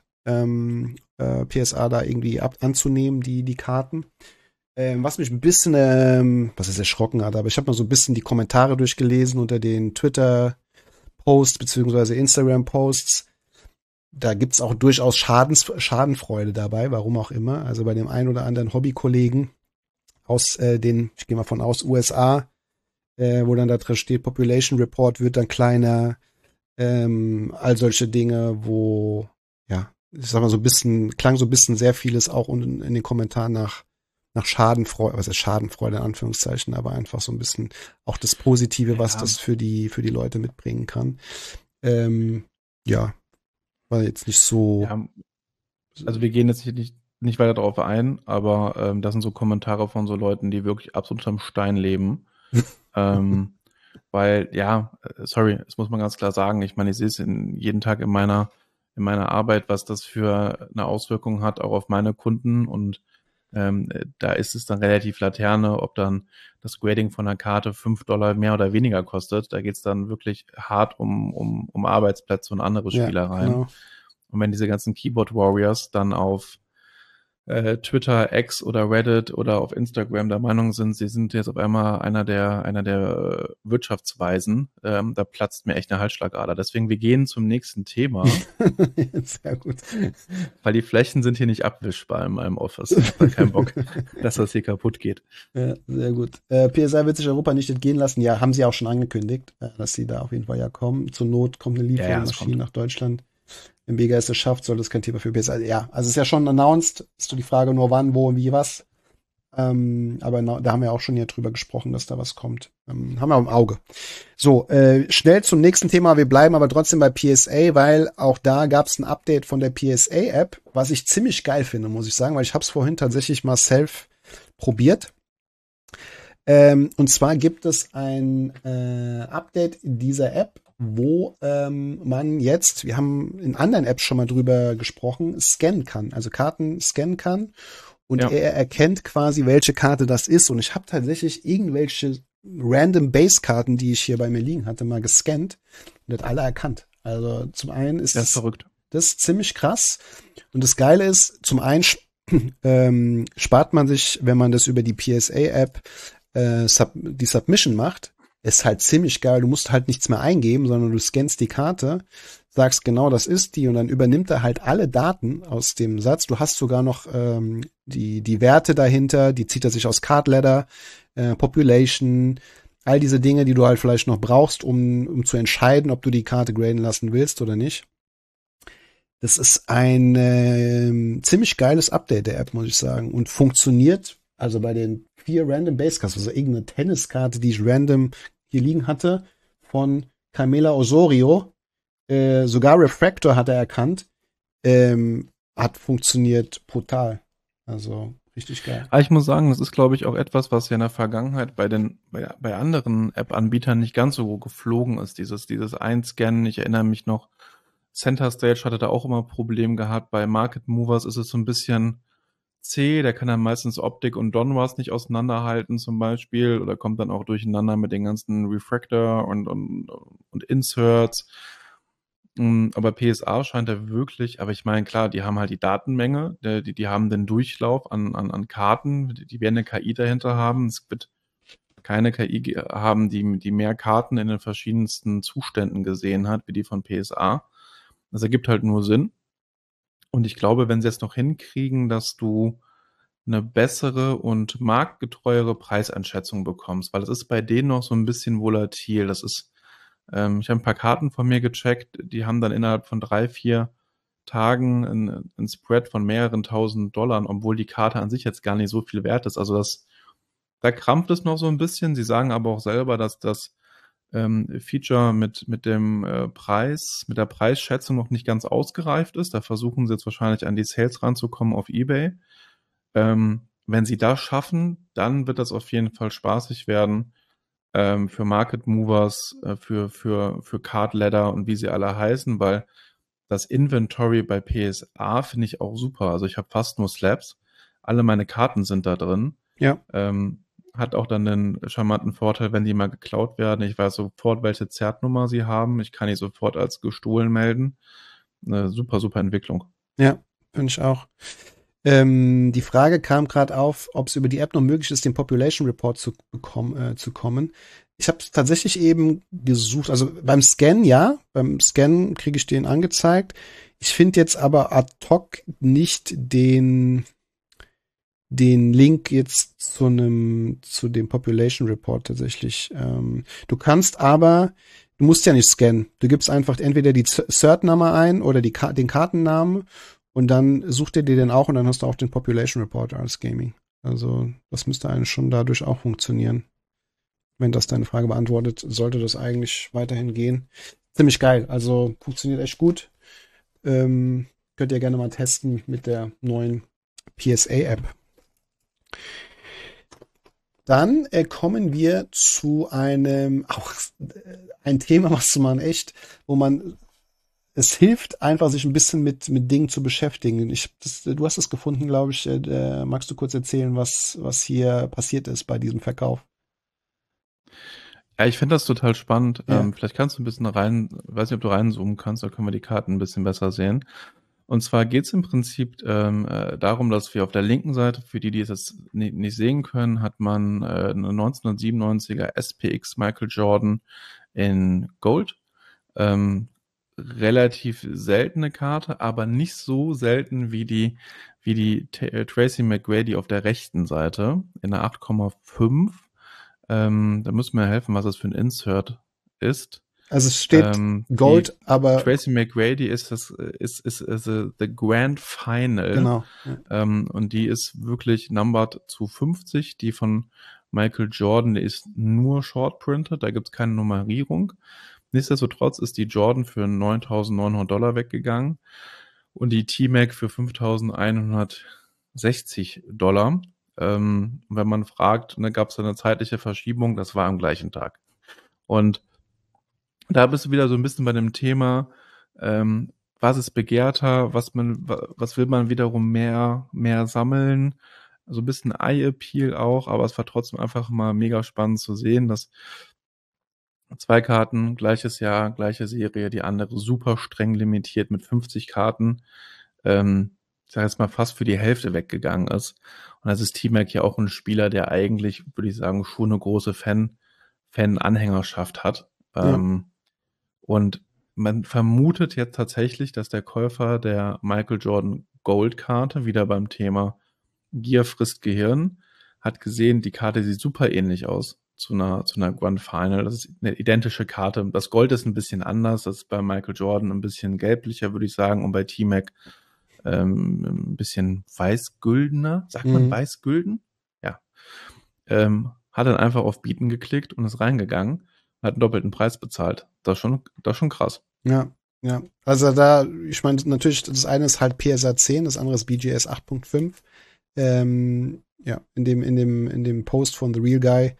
PSA da irgendwie anzunehmen, die Karten. Was mich ein bisschen, was ist erschrocken hat, aber ich habe mal so ein bisschen die Kommentare durchgelesen unter den Twitter-Posts beziehungsweise Instagram-Posts. Da gibt's auch durchaus Schadenfreude dabei, warum auch immer. Also bei dem einen oder anderen Hobbykollegen aus ich gehe mal von aus, USA, wo dann da drin steht, Population Report wird dann kleiner, all solche Dinge, wo, ja, ich sag mal so ein bisschen, klang so ein bisschen sehr vieles auch in den Kommentaren nach Schadenfreude, was ist Schadenfreude in Anführungszeichen, aber einfach so ein bisschen auch das Positive, was das für die Leute mitbringen kann. Ja, war jetzt nicht so. Ja, also wir gehen jetzt hier nicht weiter darauf ein, aber das sind so Kommentare von so Leuten, die wirklich absolut am Stein leben. Weil, sorry, das muss man ganz klar sagen. Ich meine, ich sehe es jeden Tag in meiner Arbeit, was das für eine Auswirkung hat, auch auf meine Kunden. Und da ist es dann relativ Laterne, ob dann das Grading von einer Karte $5 mehr oder weniger kostet. Da geht es dann wirklich hart um Arbeitsplätze und andere Spielereien. Genau. Und wenn diese ganzen Keyboard Warriors dann auf Twitter, X oder Reddit oder auf Instagram der Meinung sind, sie sind jetzt auf einmal einer der Wirtschaftsweisen, da platzt mir echt eine Halsschlagader. Deswegen, wir gehen zum nächsten Thema. Sehr gut. Weil die Flächen sind hier nicht abwischbar in meinem Office. Ich habe keinen Bock, dass das hier kaputt geht. Ja, sehr gut. PSI wird sich Europa nicht entgehen lassen. Ja, haben sie auch schon angekündigt, dass sie da auf jeden Fall ja kommen. Zur Not kommt eine Liefermaschine nach Deutschland. Wenn Bega es schafft, soll das kein Thema für PSI. Ja, also ist ja schon announced. Ist so die Frage nur wann, wo, wie, was. Aber da haben wir auch schon hier drüber gesprochen, dass da was kommt. Haben wir im Auge. So, schnell zum nächsten Thema. Wir bleiben aber trotzdem bei PSA, weil auch da gab es ein Update von der PSA-App, was ich ziemlich geil finde, muss ich sagen, weil ich habe es vorhin tatsächlich mal self probiert. Und zwar gibt es ein Update in dieser App, wo man jetzt, wir haben in anderen Apps schon mal drüber gesprochen, scannen kann, also Karten scannen kann. Und er erkennt quasi, welche Karte das ist. Und ich habe tatsächlich irgendwelche random Base-Karten, die ich hier bei mir liegen hatte, mal gescannt und hat alle erkannt. Also zum einen ist das verrückt. Das ist ziemlich krass. Und das Geile ist, zum einen spart man sich, wenn man das über die PSA-App die Submission macht, ist halt ziemlich geil. Du musst halt nichts mehr eingeben, sondern du scannst die Karte, sagst genau, das ist die, und dann übernimmt er halt alle Daten aus dem Satz. Du hast sogar noch die Werte dahinter, die zieht er sich aus Card Ladder, Population, all diese Dinge, die du halt vielleicht noch brauchst, um zu entscheiden, ob du die Karte graden lassen willst oder nicht. Das ist ein ziemlich geiles Update der App, muss ich sagen, und funktioniert also bei den 4 Random Base Cards, also irgendeine Tenniskarte, die ich random hier liegen hatte, von Carmela Osorio, sogar Refractor hat er erkannt, hat funktioniert brutal. Also richtig geil. Aber ich muss sagen, das ist, glaube ich, auch etwas, was ja in der Vergangenheit bei anderen App-Anbietern nicht ganz so geflogen ist. Dieses Einscannen, ich erinnere mich noch, Center Stage hatte da auch immer Probleme gehabt. Bei Market Movers ist es so ein bisschen zäh, der kann dann meistens Optik und Donruss nicht auseinanderhalten zum Beispiel oder kommt dann auch durcheinander mit den ganzen Refractor und Inserts. Aber PSA scheint da wirklich, aber ich meine, klar, die haben halt die Datenmenge, die haben den Durchlauf an Karten, die werden eine KI dahinter haben. Es wird keine KI haben, die mehr Karten in den verschiedensten Zuständen gesehen hat, wie die von PSA. Das ergibt halt nur Sinn. Und ich glaube, wenn sie jetzt noch hinkriegen, dass du eine bessere und marktgetreuere Preiseinschätzung bekommst, weil es ist bei denen noch so ein bisschen volatil. Das ist, ich habe ein paar Karten von mir gecheckt, die haben dann innerhalb von 3-4 Tagen ein Spread von mehreren $1.000, obwohl die Karte an sich jetzt gar nicht so viel wert ist. Also da krampft es noch so ein bisschen. Sie sagen aber auch selber, dass das Feature mit dem Preis, mit der Preisschätzung noch nicht ganz ausgereift ist. Da versuchen sie jetzt wahrscheinlich an die Sales ranzukommen auf eBay. Wenn sie das schaffen, dann wird das auf jeden Fall spaßig werden für Market Movers, für Card Ladder und wie sie alle heißen, weil das Inventory bei PSA finde ich auch super. Also ich habe fast nur Slabs. Alle meine Karten sind da drin. Ja. Hat auch dann den charmanten Vorteil, wenn die mal geklaut werden. Ich weiß sofort, welche Zertnummer sie haben. Ich kann die sofort als gestohlen melden. Eine super, super Entwicklung. Ja, finde ich auch. Die Frage kam gerade auf, ob es über die App noch möglich ist, den Population Report zu kommen. Ich habe tatsächlich eben gesucht, also beim Scannen kriege ich den angezeigt. Ich finde jetzt aber ad hoc nicht den Link jetzt zu dem Population Report tatsächlich. Du musst ja nicht scannen. Du gibst einfach entweder die Cert-Nummer ein oder den Kartennamen und dann sucht er dir den auch und dann hast du auch den Population Report als Gaming. Also das müsste eigentlich schon dadurch auch funktionieren. Wenn das deine Frage beantwortet, sollte das eigentlich weiterhin gehen. ziemlich geil. Also funktioniert echt gut. Könnt ihr gerne mal testen mit der neuen PSA-App. Dann kommen wir zu einem, auch ein Thema, was man echt, wo man, es hilft einfach, sich ein bisschen mit Dingen zu beschäftigen. Du hast es gefunden, glaube ich. Magst du kurz erzählen, was hier passiert ist bei diesem Verkauf? Ja, ich finde das total spannend. Ja. Vielleicht kannst du ein bisschen weiß nicht, ob du reinzoomen kannst, da können wir die Karten ein bisschen besser sehen. Und zwar geht es im Prinzip darum, dass wir auf der linken Seite, für die es jetzt nicht sehen können, hat man eine 1997er SPX Michael Jordan in Gold. Relativ seltene Karte, aber nicht so selten wie die Tracy McGrady auf der rechten Seite in der 8,5. Da müssen wir helfen, was das für ein Insert ist. Also es steht Gold, aber Tracy McGrady ist the Grand Final. genau. Ja. Und die ist wirklich numbered zu 50. Die von Michael Jordan, die ist nur short printed, da gibt's keine Nummerierung. Nichtsdestotrotz ist die Jordan für $9.900 weggegangen und die T-Mac für $5.160. Wenn man fragt, ne, gab es eine zeitliche Verschiebung, das war am gleichen Tag. Und da bist du wieder so ein bisschen bei dem Thema, was ist begehrter, was will man wiederum mehr sammeln, so ein bisschen Eye-Appeal auch, aber es war trotzdem einfach mal mega spannend zu sehen, dass 2 Karten, gleiches Jahr, gleiche Serie, die andere super streng limitiert mit 50 Karten, ich sage jetzt mal fast für die Hälfte weggegangen ist. Und das ist T-Mac ja auch ein Spieler, der eigentlich, würde ich sagen, schon eine große Fan-Anhängerschaft hat. Ja. Und man vermutet jetzt tatsächlich, dass der Käufer der Michael Jordan Gold-Karte, wieder beim Thema Gier frisst Gehirn, hat gesehen, die Karte sieht super ähnlich aus zu einer Grand Final. Das ist eine identische Karte. Das Gold ist ein bisschen anders. Das ist bei Michael Jordan ein bisschen gelblicher, würde ich sagen. Und bei T-Mac ein bisschen weiß-güldener. Sagt man weiß-gülden? Ja. Hat dann einfach auf Bieten geklickt und ist reingegangen und hat einen doppelten Preis bezahlt. Das ist schon krass. Ja. Also da, ich meine, natürlich, das eine ist halt PSA 10, das andere ist BGS 8.5. Ja, in dem Post von The Real Guy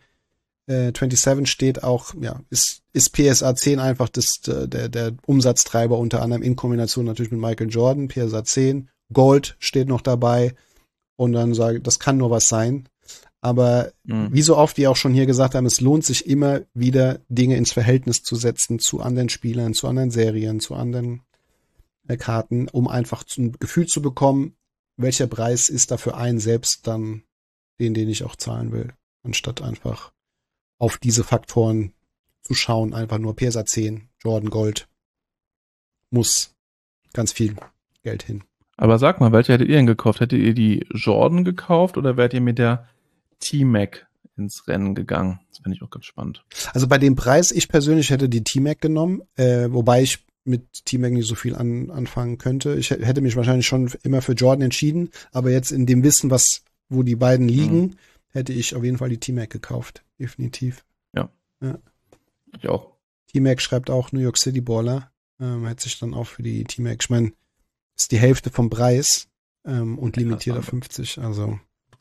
27 steht auch, ja, ist PSA 10 einfach der Umsatztreiber, unter anderem in Kombination natürlich mit Michael Jordan, PSA 10, Gold steht noch dabei und dann sage ich, das kann nur was sein. Aber wie so oft wir auch schon hier gesagt haben, es lohnt sich immer wieder, Dinge ins Verhältnis zu setzen zu anderen Spielern, zu anderen Serien, zu anderen Karten, um einfach ein Gefühl zu bekommen, welcher Preis ist da für einen selbst dann den ich auch zahlen will, anstatt einfach auf diese Faktoren zu schauen, einfach nur PSA 10, Jordan Gold, muss ganz viel Geld hin. Aber sag mal, welche hättet ihr denn gekauft? Hättet ihr die Jordan gekauft oder wärt ihr mit der T-Mac ins Rennen gegangen? Das finde ich auch ganz spannend. Also bei dem Preis, ich persönlich hätte die T-Mac genommen, wobei ich mit T-Mac nicht so viel anfangen könnte. Ich hätte mich wahrscheinlich schon immer für Jordan entschieden, aber jetzt in dem Wissen, wo die beiden liegen, hätte ich auf jeden Fall die T-Mac gekauft. Definitiv. Ja. Ich auch. T-Mac schreibt auch New York City Baller. Hätte sich dann auch für die T-Mac, ich meine, ist die Hälfte vom Preis und limitiert auf 50. Also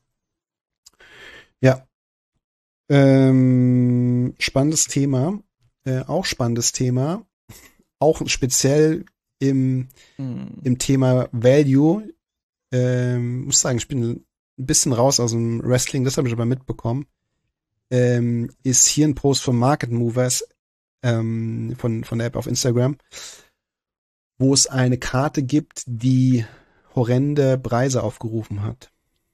ja. Spannendes Thema. Auch spannendes Thema. Auch speziell im Thema Value. Muss sagen, ich bin ein bisschen raus aus dem Wrestling, das habe ich aber mitbekommen. Ist hier ein Post von Market Movers von der App auf Instagram, wo es eine Karte gibt, die horrende Preise aufgerufen hat.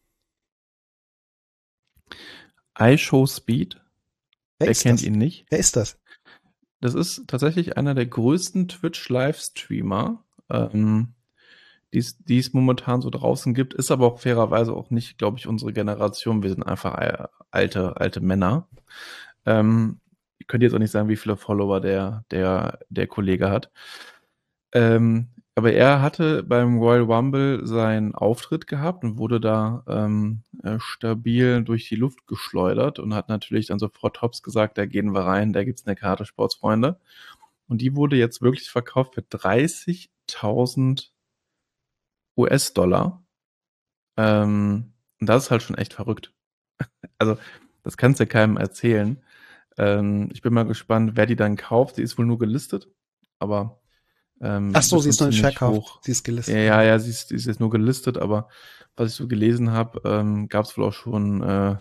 iShow Speed. Wer kennt ihn nicht? Wer ist das? Das ist tatsächlich einer der größten Twitch-Livestreamer, die es momentan so draußen gibt, ist aber auch fairerweise auch nicht, glaube ich, unsere Generation. Wir sind einfach alte Männer. Ich könnte jetzt auch nicht sagen, wie viele Follower der Kollege hat. Aber er hatte beim Royal Rumble seinen Auftritt gehabt und wurde da stabil durch die Luft geschleudert und hat natürlich dann sofort Tops gesagt, da gehen wir rein, da gibt's eine Karte, Sportsfreunde. Und die wurde jetzt wirklich verkauft für 30.000 US-Dollar. Und das ist halt schon echt verrückt. Also, das kannst du ja keinem erzählen. Ich bin mal gespannt, wer die dann kauft. Sie ist wohl nur gelistet, aber Ach so, sie ist noch nicht verkauft. Sie ist gelistet. Ja, sie ist jetzt nur gelistet, aber was ich so gelesen habe, gab es wohl auch schon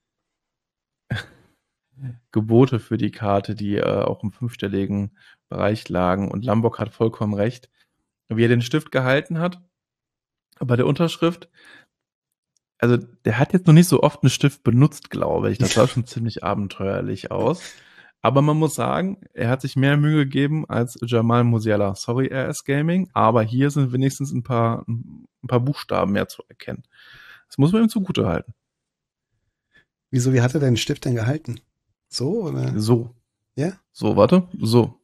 Gebote für die Karte, die auch im 5-stelligen Bereich lagen. Und Lambok hat vollkommen recht, wie er den Stift gehalten hat. Bei der Unterschrift, also der hat jetzt noch nicht so oft einen Stift benutzt, glaube ich. Das sah schon ziemlich abenteuerlich aus. Aber man muss sagen, er hat sich mehr Mühe gegeben als Jamal Musiala. Sorry, RS Gaming, aber hier sind wenigstens ein paar Buchstaben mehr zu erkennen. Das muss man ihm zugute halten. Wieso, wie hat er deinen Stift denn gehalten? So, oder? So. Ja? So, warte. So.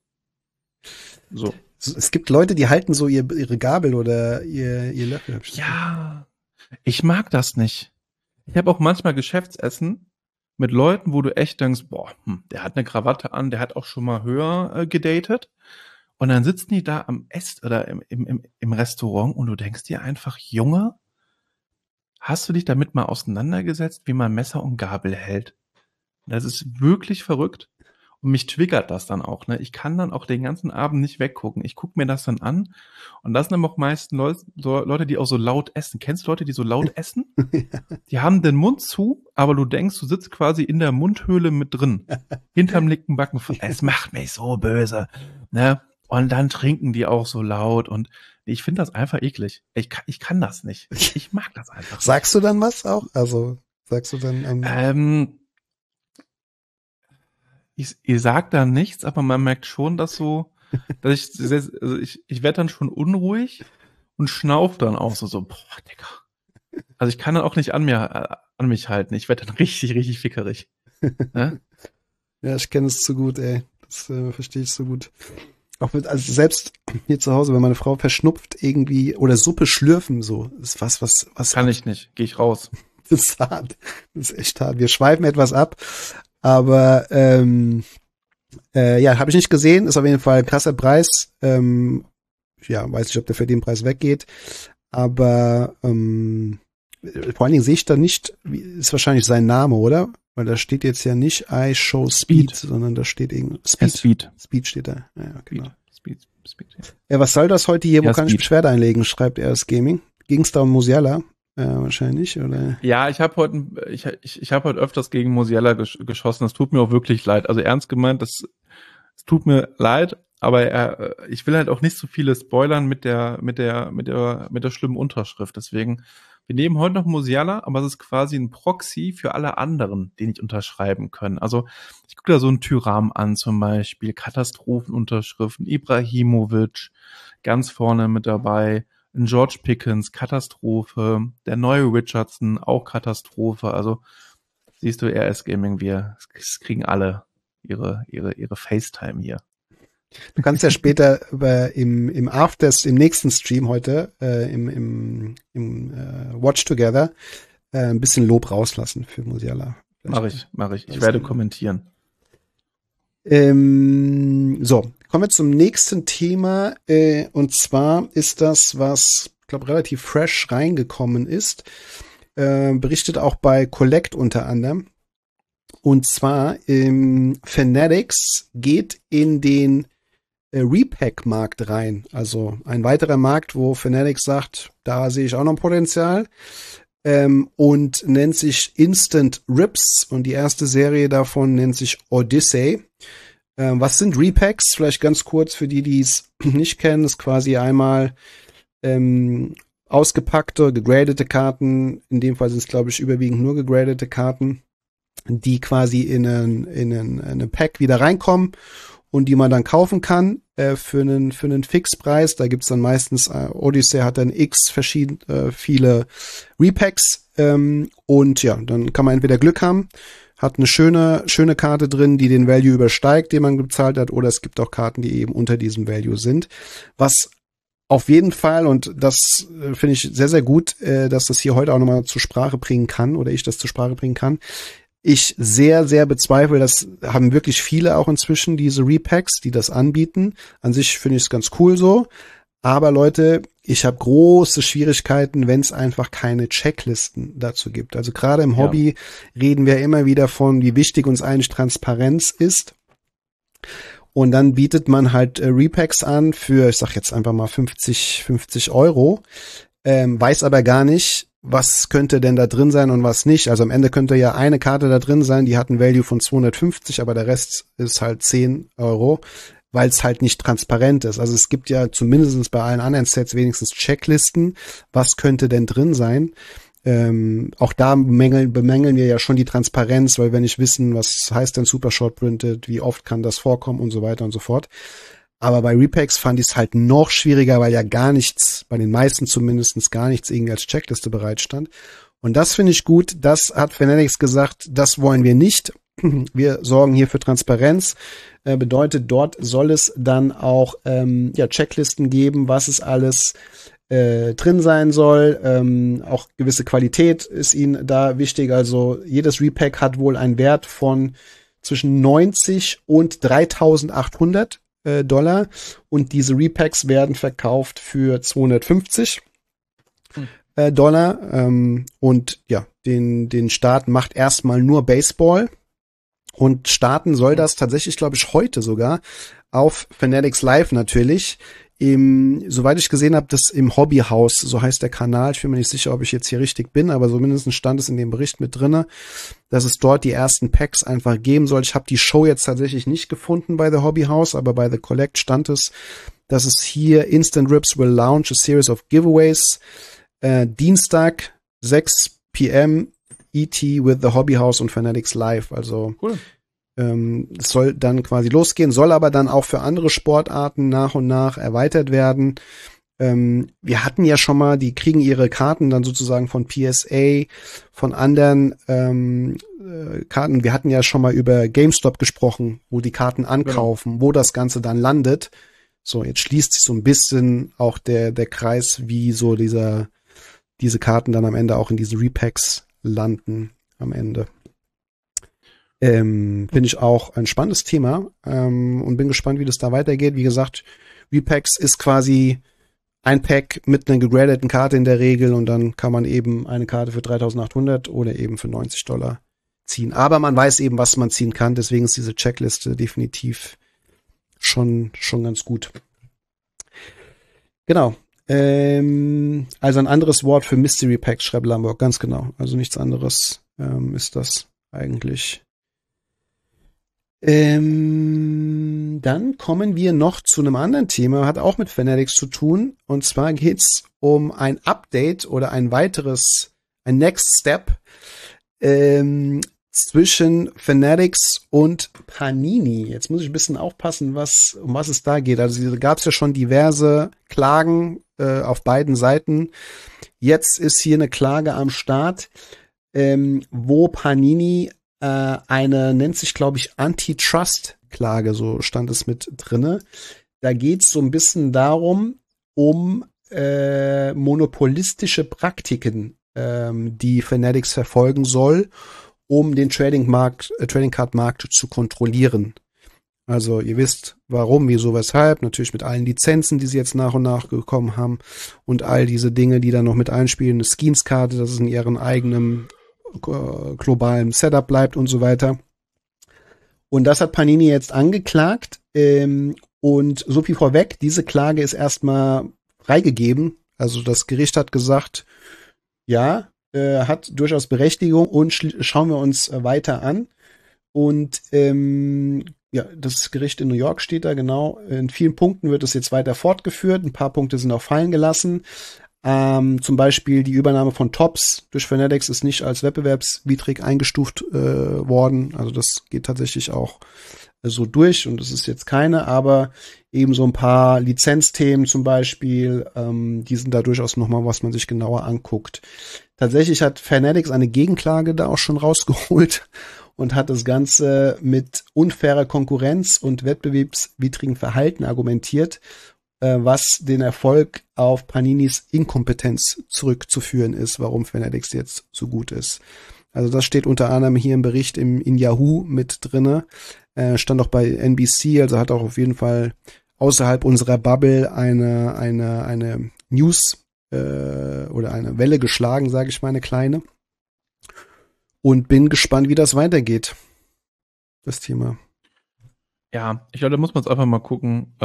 Es gibt Leute, die halten so ihre Gabel oder ihr Löffel. Ja, ich mag das nicht. Ich habe auch manchmal Geschäftsessen mit Leuten, wo du echt denkst, boah, der hat eine Krawatte an, der hat auch schon mal höher gedatet. Und dann sitzen die da am oder im Restaurant und du denkst dir einfach, Junge, hast du dich damit mal auseinandergesetzt, wie man Messer und Gabel hält? Das ist wirklich verrückt. Und mich triggert das dann auch. Ne? Ich kann dann auch den ganzen Abend nicht weggucken. Ich gucke mir das dann an. Und das sind aber auch meistens Leute, die auch so laut essen. Kennst du Leute, die so laut essen? Die haben den Mund zu, aber du denkst, du sitzt quasi in der Mundhöhle mit drin. Hinterm linken Backen. Es macht mich so böse. Ne? Und dann trinken die auch so laut. Und ich finde das einfach eklig. Ich kann das nicht. Ich mag das einfach. Sagst du dann was auch? Also sagst du dann... Ich sag da nichts, aber man merkt schon, dass ich werde dann schon unruhig und schnauf dann auch so, boah, Digga. Also ich kann dann auch nicht an mich halten. Ich werde dann richtig, richtig fickerig. Ne? Ja, ich kenne es zu gut, ey. Das verstehe ich so gut. Auch also selbst hier zu Hause, wenn meine Frau verschnupft irgendwie oder Suppe schlürfen, so, ist was. Kann ich nicht. Geh ich raus. Das ist hart. Das ist echt hart. Wir schweifen etwas ab. Aber habe ich nicht gesehen, ist auf jeden Fall ein krasser Preis. Weiß nicht, ob der für den Preis weggeht. Aber vor allen Dingen sehe ich da nicht, ist wahrscheinlich sein Name, oder? Weil da steht jetzt ja nicht I show Speed, sondern da steht irgendwie Speed. Speed steht da. Ja, genau. Speed. Ja, was soll das heute hier? Wo ja, kann ich Beschwerde einlegen? Schreibt RS Gaming. Ging's da um Musiala? Wahrscheinlich, oder? Ja, ich habe heute öfters gegen Musiala geschossen. Das tut mir auch wirklich leid. Also ernst gemeint, es tut mir leid, aber ich will halt auch nicht so viele spoilern mit der schlimmen Unterschrift. Deswegen, wir nehmen heute noch Musiala, aber es ist quasi ein Proxy für alle anderen, die nicht unterschreiben können. Also ich gucke da so einen Thuram an zum Beispiel, Katastrophenunterschriften, Ibrahimovic ganz vorne mit dabei, ein George Pickens, Katastrophe, der neue Richardson, auch Katastrophe. Also siehst du, RS Gaming, wir kriegen alle ihre FaceTime hier. Du kannst ja später im nächsten Stream heute, im Watch Together, ein bisschen Lob rauslassen für Musiala. Mach ich. Ich werde kommentieren. So, kommen wir zum nächsten Thema. Und zwar ist das, was, ich glaube, relativ fresh reingekommen ist. Berichtet auch bei Collect unter anderem. Und zwar Fanatics geht in den Repack-Markt rein. Also ein weiterer Markt, wo Fanatics sagt, da sehe ich auch noch Potenzial. Und nennt sich Instant Rips. Und die erste Serie davon nennt sich Odyssey. Was sind Repacks? Vielleicht ganz kurz für die es nicht kennen. Das ist quasi einmal ausgepackte, gegradete Karten. In dem Fall sind es, glaube ich, überwiegend nur gegradete Karten, die quasi in eine Pack wieder reinkommen und die man dann kaufen kann für einen Fixpreis. Da gibt's dann meistens, Odyssey hat dann viele Repacks und ja, dann kann man entweder Glück haben, hat eine schöne Karte drin, die den Value übersteigt, den man bezahlt hat, oder es gibt auch Karten, die eben unter diesem Value sind. Was auf jeden Fall, und das finde ich sehr, sehr gut, dass das hier heute auch nochmal zur Sprache bringen kann, oder ich das zur Sprache bringen kann, ich sehr, sehr bezweifle, das haben wirklich viele auch inzwischen, diese Repacks, die das anbieten. An sich finde ich es ganz cool so. Aber Leute, ich habe große Schwierigkeiten, wenn es einfach keine Checklisten dazu gibt. Also gerade im Hobby reden wir immer wieder von, wie wichtig uns eigentlich Transparenz ist. Und dann bietet man halt Repacks an für, ich sag jetzt einfach mal 50 Euro, weiß aber gar nicht, was könnte denn da drin sein und was nicht. Also am Ende könnte ja eine Karte da drin sein, die hat ein Value von 250, aber der Rest ist halt 10 Euro, weil es halt nicht transparent ist. Also es gibt ja zumindest bei allen anderen Sets wenigstens Checklisten, was könnte denn drin sein. Auch da bemängeln wir ja schon die Transparenz, weil wir nicht wissen, was heißt denn Super Short Printed, wie oft kann das vorkommen und so weiter und so fort. Aber bei Repacks fand ich es halt noch schwieriger, weil ja gar nichts, bei den meisten zumindest gar nichts irgendwie als Checkliste bereitstand. Und das finde ich gut. Das hat Fanatics gesagt, das wollen wir nicht. Wir sorgen hier für Transparenz. Bedeutet, dort soll es dann auch Checklisten geben, was es alles drin sein soll. Auch gewisse Qualität ist ihnen da wichtig. Also jedes Repack hat wohl einen Wert von zwischen 90 und 3.800 $. Und diese Repacks werden verkauft für 250 $. Und ja, den Start macht erstmal nur Baseball. Und starten soll das tatsächlich, glaube ich, heute sogar auf Fanatics Live natürlich. Soweit ich gesehen habe, das im Hobbyhaus, so heißt der Kanal. Ich bin mir nicht sicher, ob ich jetzt hier richtig bin, aber zumindest stand es in dem Bericht mit drinne, dass es dort die ersten Packs einfach geben soll. Ich habe die Show jetzt tatsächlich nicht gefunden bei The Hobbyhouse, aber bei The Collect stand es, dass es hier Instant Rips will launch a series of giveaways. Dienstag 6 p.m. ET with The Hobbyhouse und Fanatics Live. Also cool. Es soll dann quasi losgehen, soll aber dann auch für andere Sportarten nach und nach erweitert werden. Wir hatten ja schon mal, die kriegen ihre Karten dann sozusagen von PSA, von anderen Karten. Wir hatten ja schon mal über GameStop gesprochen, wo die Karten ankaufen, wo das Ganze dann landet. So, jetzt schließt sich so ein bisschen auch der Kreis, wie so diese Karten dann am Ende auch in diese Repacks landen am Ende. Finde ich auch ein spannendes Thema und bin gespannt, wie das da weitergeht. Wie gesagt, Repacks ist quasi ein Pack mit einer gegradeten Karte in der Regel und dann kann man eben eine Karte für 3.800 oder eben für $90 ziehen. Aber man weiß eben, was man ziehen kann, deswegen ist diese Checkliste definitiv schon ganz gut. Genau. Also ein anderes Wort für Mystery Packs, schreibt Lamborg, ganz genau. Also nichts anderes ist das eigentlich. Dann kommen wir noch zu einem anderen Thema, hat auch mit Fanatics zu tun. Und zwar geht's um ein Update oder ein Next Step zwischen Fanatics und Panini. Jetzt muss ich ein bisschen aufpassen, um was es da geht. Also gab es ja schon diverse Klagen auf beiden Seiten. Jetzt ist hier eine Klage am Start, wo Panini nennt sich, glaube ich, Antitrust-Klage, so stand es mit drinne. Da geht es so ein bisschen darum, um monopolistische Praktiken, die Fanatics verfolgen soll, um den Trading Card Markt zu kontrollieren. Also ihr wisst, warum, wieso, weshalb, natürlich mit allen Lizenzen, die sie jetzt nach und nach bekommen haben und all diese Dinge, die da noch mit einspielen, eine Schemes-Karte, dass es in ihrem eigenen globalen Setup bleibt und so weiter. Und das hat Panini jetzt angeklagt und so viel vorweg, diese Klage ist erstmal freigegeben. Also das Gericht hat gesagt, ja, hat durchaus Berechtigung und schauen wir uns weiter an. Und das Gericht in New York steht da, genau. In vielen Punkten wird es jetzt weiter fortgeführt. Ein paar Punkte sind auch fallen gelassen. Zum Beispiel die Übernahme von Topps durch Fanatics ist nicht als wettbewerbswidrig eingestuft worden. Also das geht tatsächlich auch so durch und es ist jetzt keine, aber eben so ein paar Lizenzthemen zum Beispiel, die sind da durchaus nochmal, was man sich genauer anguckt. Tatsächlich hat Fanatics eine Gegenklage da auch schon rausgeholt und hat das Ganze mit unfairer Konkurrenz und wettbewerbswidrigen Verhalten argumentiert, was den Erfolg auf Paninis Inkompetenz zurückzuführen ist, warum Fanatics jetzt so gut ist. Also das steht unter anderem hier im Bericht in Yahoo mit drinne. Stand auch bei NBC, also hat auch auf jeden Fall außerhalb unserer Bubble eine News oder eine Welle geschlagen, sage ich mal, eine kleine. Und bin gespannt, wie das weitergeht, das Thema. Ja, ich glaube, da muss man jetzt einfach mal gucken,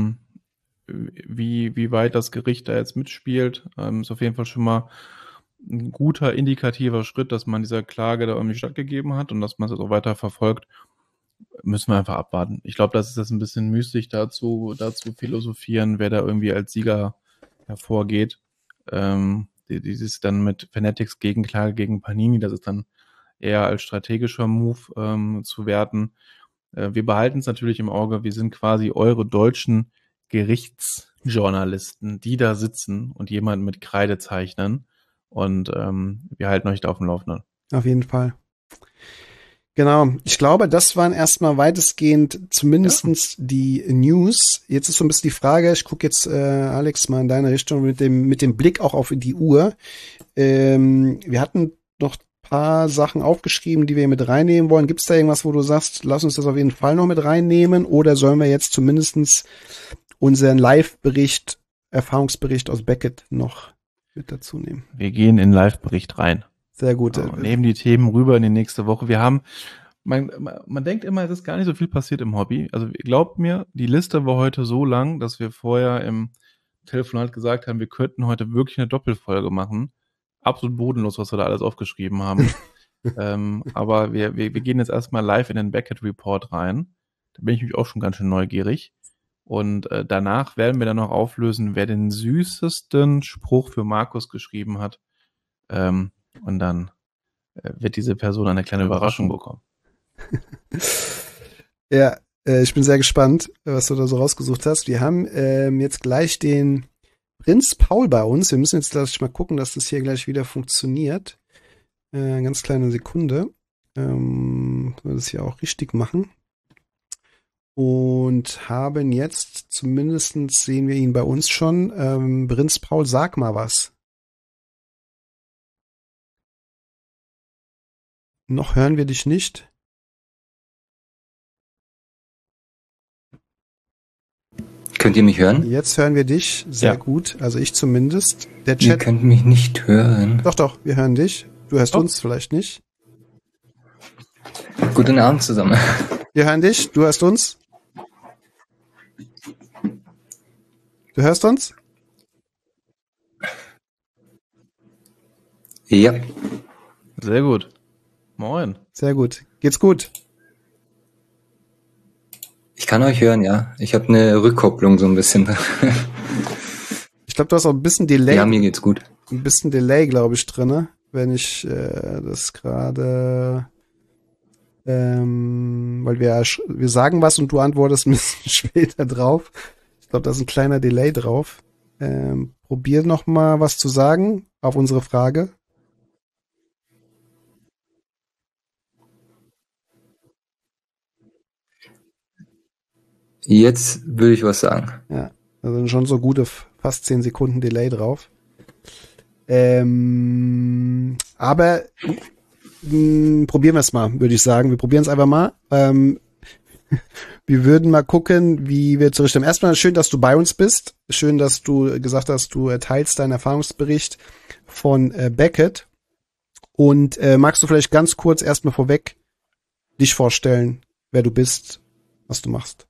wie weit das Gericht da jetzt mitspielt. Ist auf jeden Fall schon mal ein guter indikativer Schritt, dass man dieser Klage da irgendwie stattgegeben hat und dass man es jetzt auch weiter verfolgt. Müssen wir einfach abwarten. Ich glaube, das ist jetzt ein bisschen müßig dazu philosophieren, wer da irgendwie als Sieger hervorgeht. Dieses dann mit Fanatics Gegenklage gegen Panini, das ist dann eher als strategischer Move zu werten. Wir behalten es natürlich im Auge, wir sind quasi eure deutschen Gerichtsjournalisten, die da sitzen und jemanden mit Kreide zeichnen. Und wir halten euch da auf dem Laufenden. Auf jeden Fall. Genau, ich glaube, das waren erstmal weitestgehend zumindestens die News. Jetzt ist so ein bisschen die Frage, ich gucke jetzt, Alex, mal in deine Richtung mit dem Blick auch auf die Uhr. Wir hatten noch ein paar Sachen aufgeschrieben, die wir mit reinnehmen wollen. Gibt es da irgendwas, wo du sagst, lass uns das auf jeden Fall noch mit reinnehmen? Oder sollen wir jetzt zumindestens unseren Live-Bericht, Erfahrungsbericht aus Beckett noch mit dazu nehmen? Wir gehen in den Live-Bericht rein. Sehr gut. Nehmen die Themen rüber in die nächste Woche. Wir haben, man denkt immer, es ist gar nicht so viel passiert im Hobby. Also glaubt mir, die Liste war heute so lang, dass wir vorher im Telefonat gesagt haben, wir könnten heute wirklich eine Doppelfolge machen. Absolut bodenlos, was wir da alles aufgeschrieben haben. Aber wir gehen jetzt erstmal live in den Beckett Report rein. Da bin ich mich auch schon ganz schön neugierig. Und danach werden wir dann noch auflösen, wer den süßesten Spruch für Markus geschrieben hat. Und dann wird diese Person eine kleine Überraschung bekommen. Ja, ich bin sehr gespannt, was du da so rausgesucht hast. Wir haben jetzt gleich den Prinz Paul bei uns. Wir müssen jetzt gleich mal gucken, dass das hier gleich wieder funktioniert. Ganz kleine Sekunde. Wir das hier auch richtig machen. Und haben jetzt, zumindest sehen wir ihn bei uns schon. Prinz Paul, sag mal was. Noch hören wir dich nicht. Könnt ihr mich hören? Jetzt hören wir dich sehr gut. Also ich zumindest. Der Chat. Ihr könnt mich nicht hören. Doch, wir hören dich. Du hörst uns vielleicht nicht. Guten Abend zusammen. Wir hören dich. Du hörst uns. Du hörst uns? Ja. Sehr gut. Moin. Sehr gut. Geht's gut? Ich kann euch hören, ja. Ich habe eine Rückkopplung so ein bisschen. Ich glaube, du hast auch ein bisschen Delay. Ja, mir geht's gut. Ein bisschen Delay, glaube ich, drinne, wenn ich das gerade, weil wir sagen was und du antwortest ein bisschen später drauf. Ich glaube, da ist ein kleiner Delay drauf. Probier noch mal was zu sagen auf unsere Frage. Jetzt würde ich was sagen. Ja, da sind schon so gute fast 10 Sekunden Delay drauf. Aber probieren wir es mal, würde ich sagen. Wir probieren es einfach mal. Wir würden mal gucken, wie wir zurückstellen. Erstmal schön, dass du bei uns bist. Schön, dass du gesagt hast, du teilst deinen Erfahrungsbericht von Beckett. Und magst du vielleicht ganz kurz erstmal vorweg dich vorstellen, wer du bist, was du machst?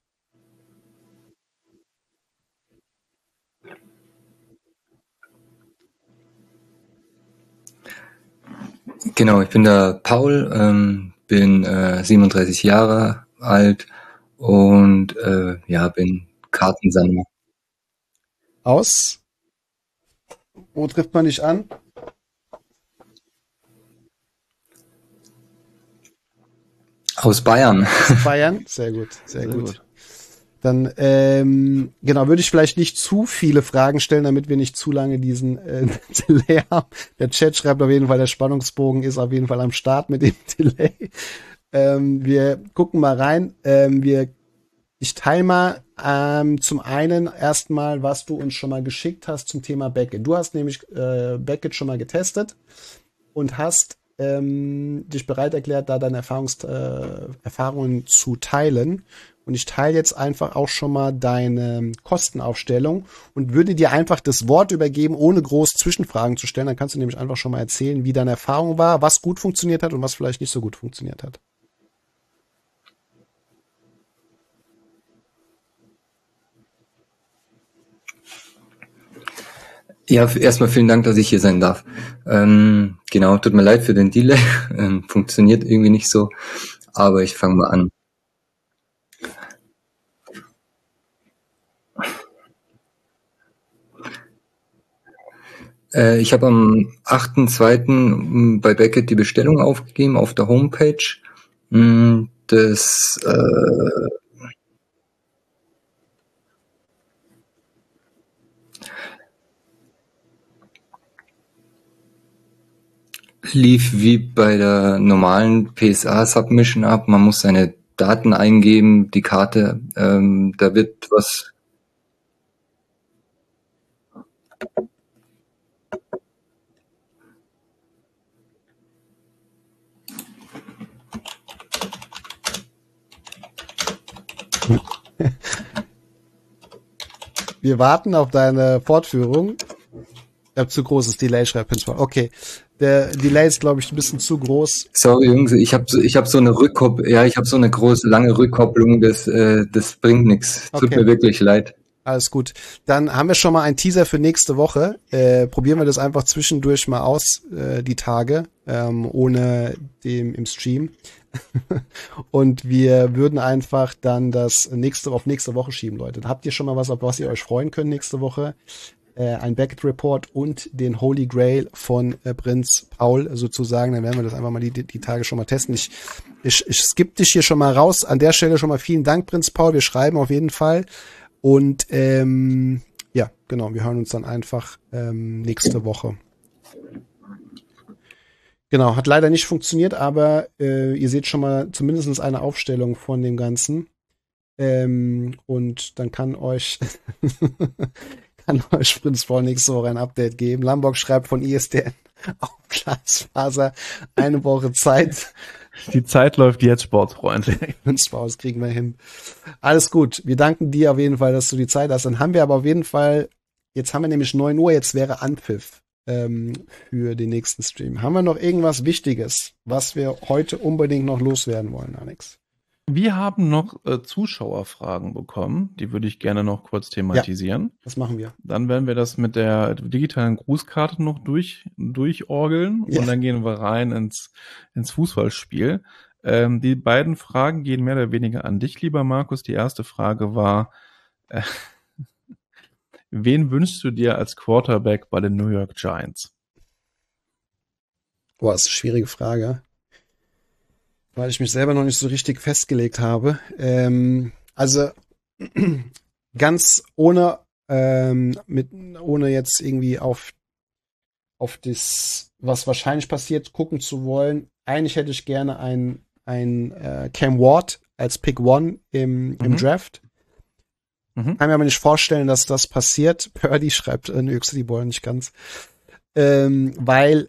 Genau, ich bin der Paul, bin 37 Jahre alt und ja, bin Kartensammler. Aus? Wo trifft man dich an? Aus Bayern. Bayern? Sehr gut, sehr gut. Dann, genau, würde ich vielleicht nicht zu viele Fragen stellen, damit wir nicht zu lange diesen Delay haben. Der Chat schreibt auf jeden Fall, der Spannungsbogen ist auf jeden Fall am Start mit dem Delay. Wir gucken mal rein. Ich teile mal zum einen erstmal, was du uns schon mal geschickt hast zum Thema Beckett. Du hast nämlich Beckett schon mal getestet und hast dich bereit erklärt, da deine Erfahrungen zu teilen. Und ich teile jetzt einfach auch schon mal deine Kostenaufstellung und würde dir einfach das Wort übergeben, ohne groß Zwischenfragen zu stellen. Dann kannst du nämlich einfach schon mal erzählen, wie deine Erfahrung war, was gut funktioniert hat und was vielleicht nicht so gut funktioniert hat. Ja, erstmal vielen Dank, dass ich hier sein darf. Genau, tut mir leid für den Delay. Funktioniert irgendwie nicht so, aber ich fange mal an. Ich habe am 8.2. bei Beckett die Bestellung aufgegeben auf der Homepage. Das lief wie bei der normalen PSA-Submission ab. Man muss seine Daten eingeben, die Karte, da wird was... Wir warten auf deine Fortführung. Ich habe zu großes Delay, schreibt Pinspot. Okay, der Delay ist, glaube ich, ein bisschen zu groß. Sorry, Jungs, ich hab so eine ich habe so eine große, lange Rückkopplung, das bringt nichts. Tut Okay. mir wirklich leid. Alles gut. Dann haben wir schon mal einen Teaser für nächste Woche. Probieren wir das einfach zwischendurch mal aus, die Tage, ohne dem im Stream. Und wir würden einfach dann das auf nächste Woche schieben, Leute. Da habt ihr schon mal was, auf was ihr euch freuen könnt nächste Woche. Ein Beckett Report und den Holy Grail von Prinz Paul sozusagen. Dann werden wir das einfach mal die Tage schon mal testen. Ich skippe dich hier schon mal raus. An der Stelle schon mal vielen Dank, Prinz Paul. Wir schreiben auf jeden Fall. Und ja, genau, wir hören uns dann einfach nächste Woche. Genau, hat leider nicht funktioniert, aber ihr seht schon mal zumindest eine Aufstellung von dem Ganzen. Und dann kann euch Prinz Paul nächste Woche ein Update geben. Lambok schreibt von ISDN auf Glasfaser 1 Woche Zeit. Die Zeit läuft jetzt, Sportsfreunde. Prinz Paul, das kriegen wir hin. Alles gut. Wir danken dir auf jeden Fall, dass du die Zeit hast. Dann haben wir aber auf jeden Fall, jetzt haben wir nämlich 9 Uhr, jetzt wäre Anpfiff für den nächsten Stream. Haben wir noch irgendwas Wichtiges, was wir heute unbedingt noch loswerden wollen, Alex? Wir haben noch Zuschauerfragen bekommen. Die würde ich gerne noch kurz thematisieren. Ja, das machen wir. Dann werden wir das mit der digitalen Grußkarte noch durchorgeln. Ja. Und dann gehen wir rein ins Fußballspiel. Die beiden Fragen gehen mehr oder weniger an dich, lieber Markus. Die erste Frage war, wen wünschst du dir als Quarterback bei den New York Giants? Boah, das ist eine schwierige Frage. Weil ich mich selber noch nicht so richtig festgelegt habe. Also ganz ohne jetzt irgendwie auf das, was wahrscheinlich passiert, gucken zu wollen. Eigentlich hätte ich gerne ein Cam Ward als Pick 1 im Draft. Kann mir aber nicht vorstellen, dass das passiert. Purdy schreibt New York City Ball nicht ganz. Weil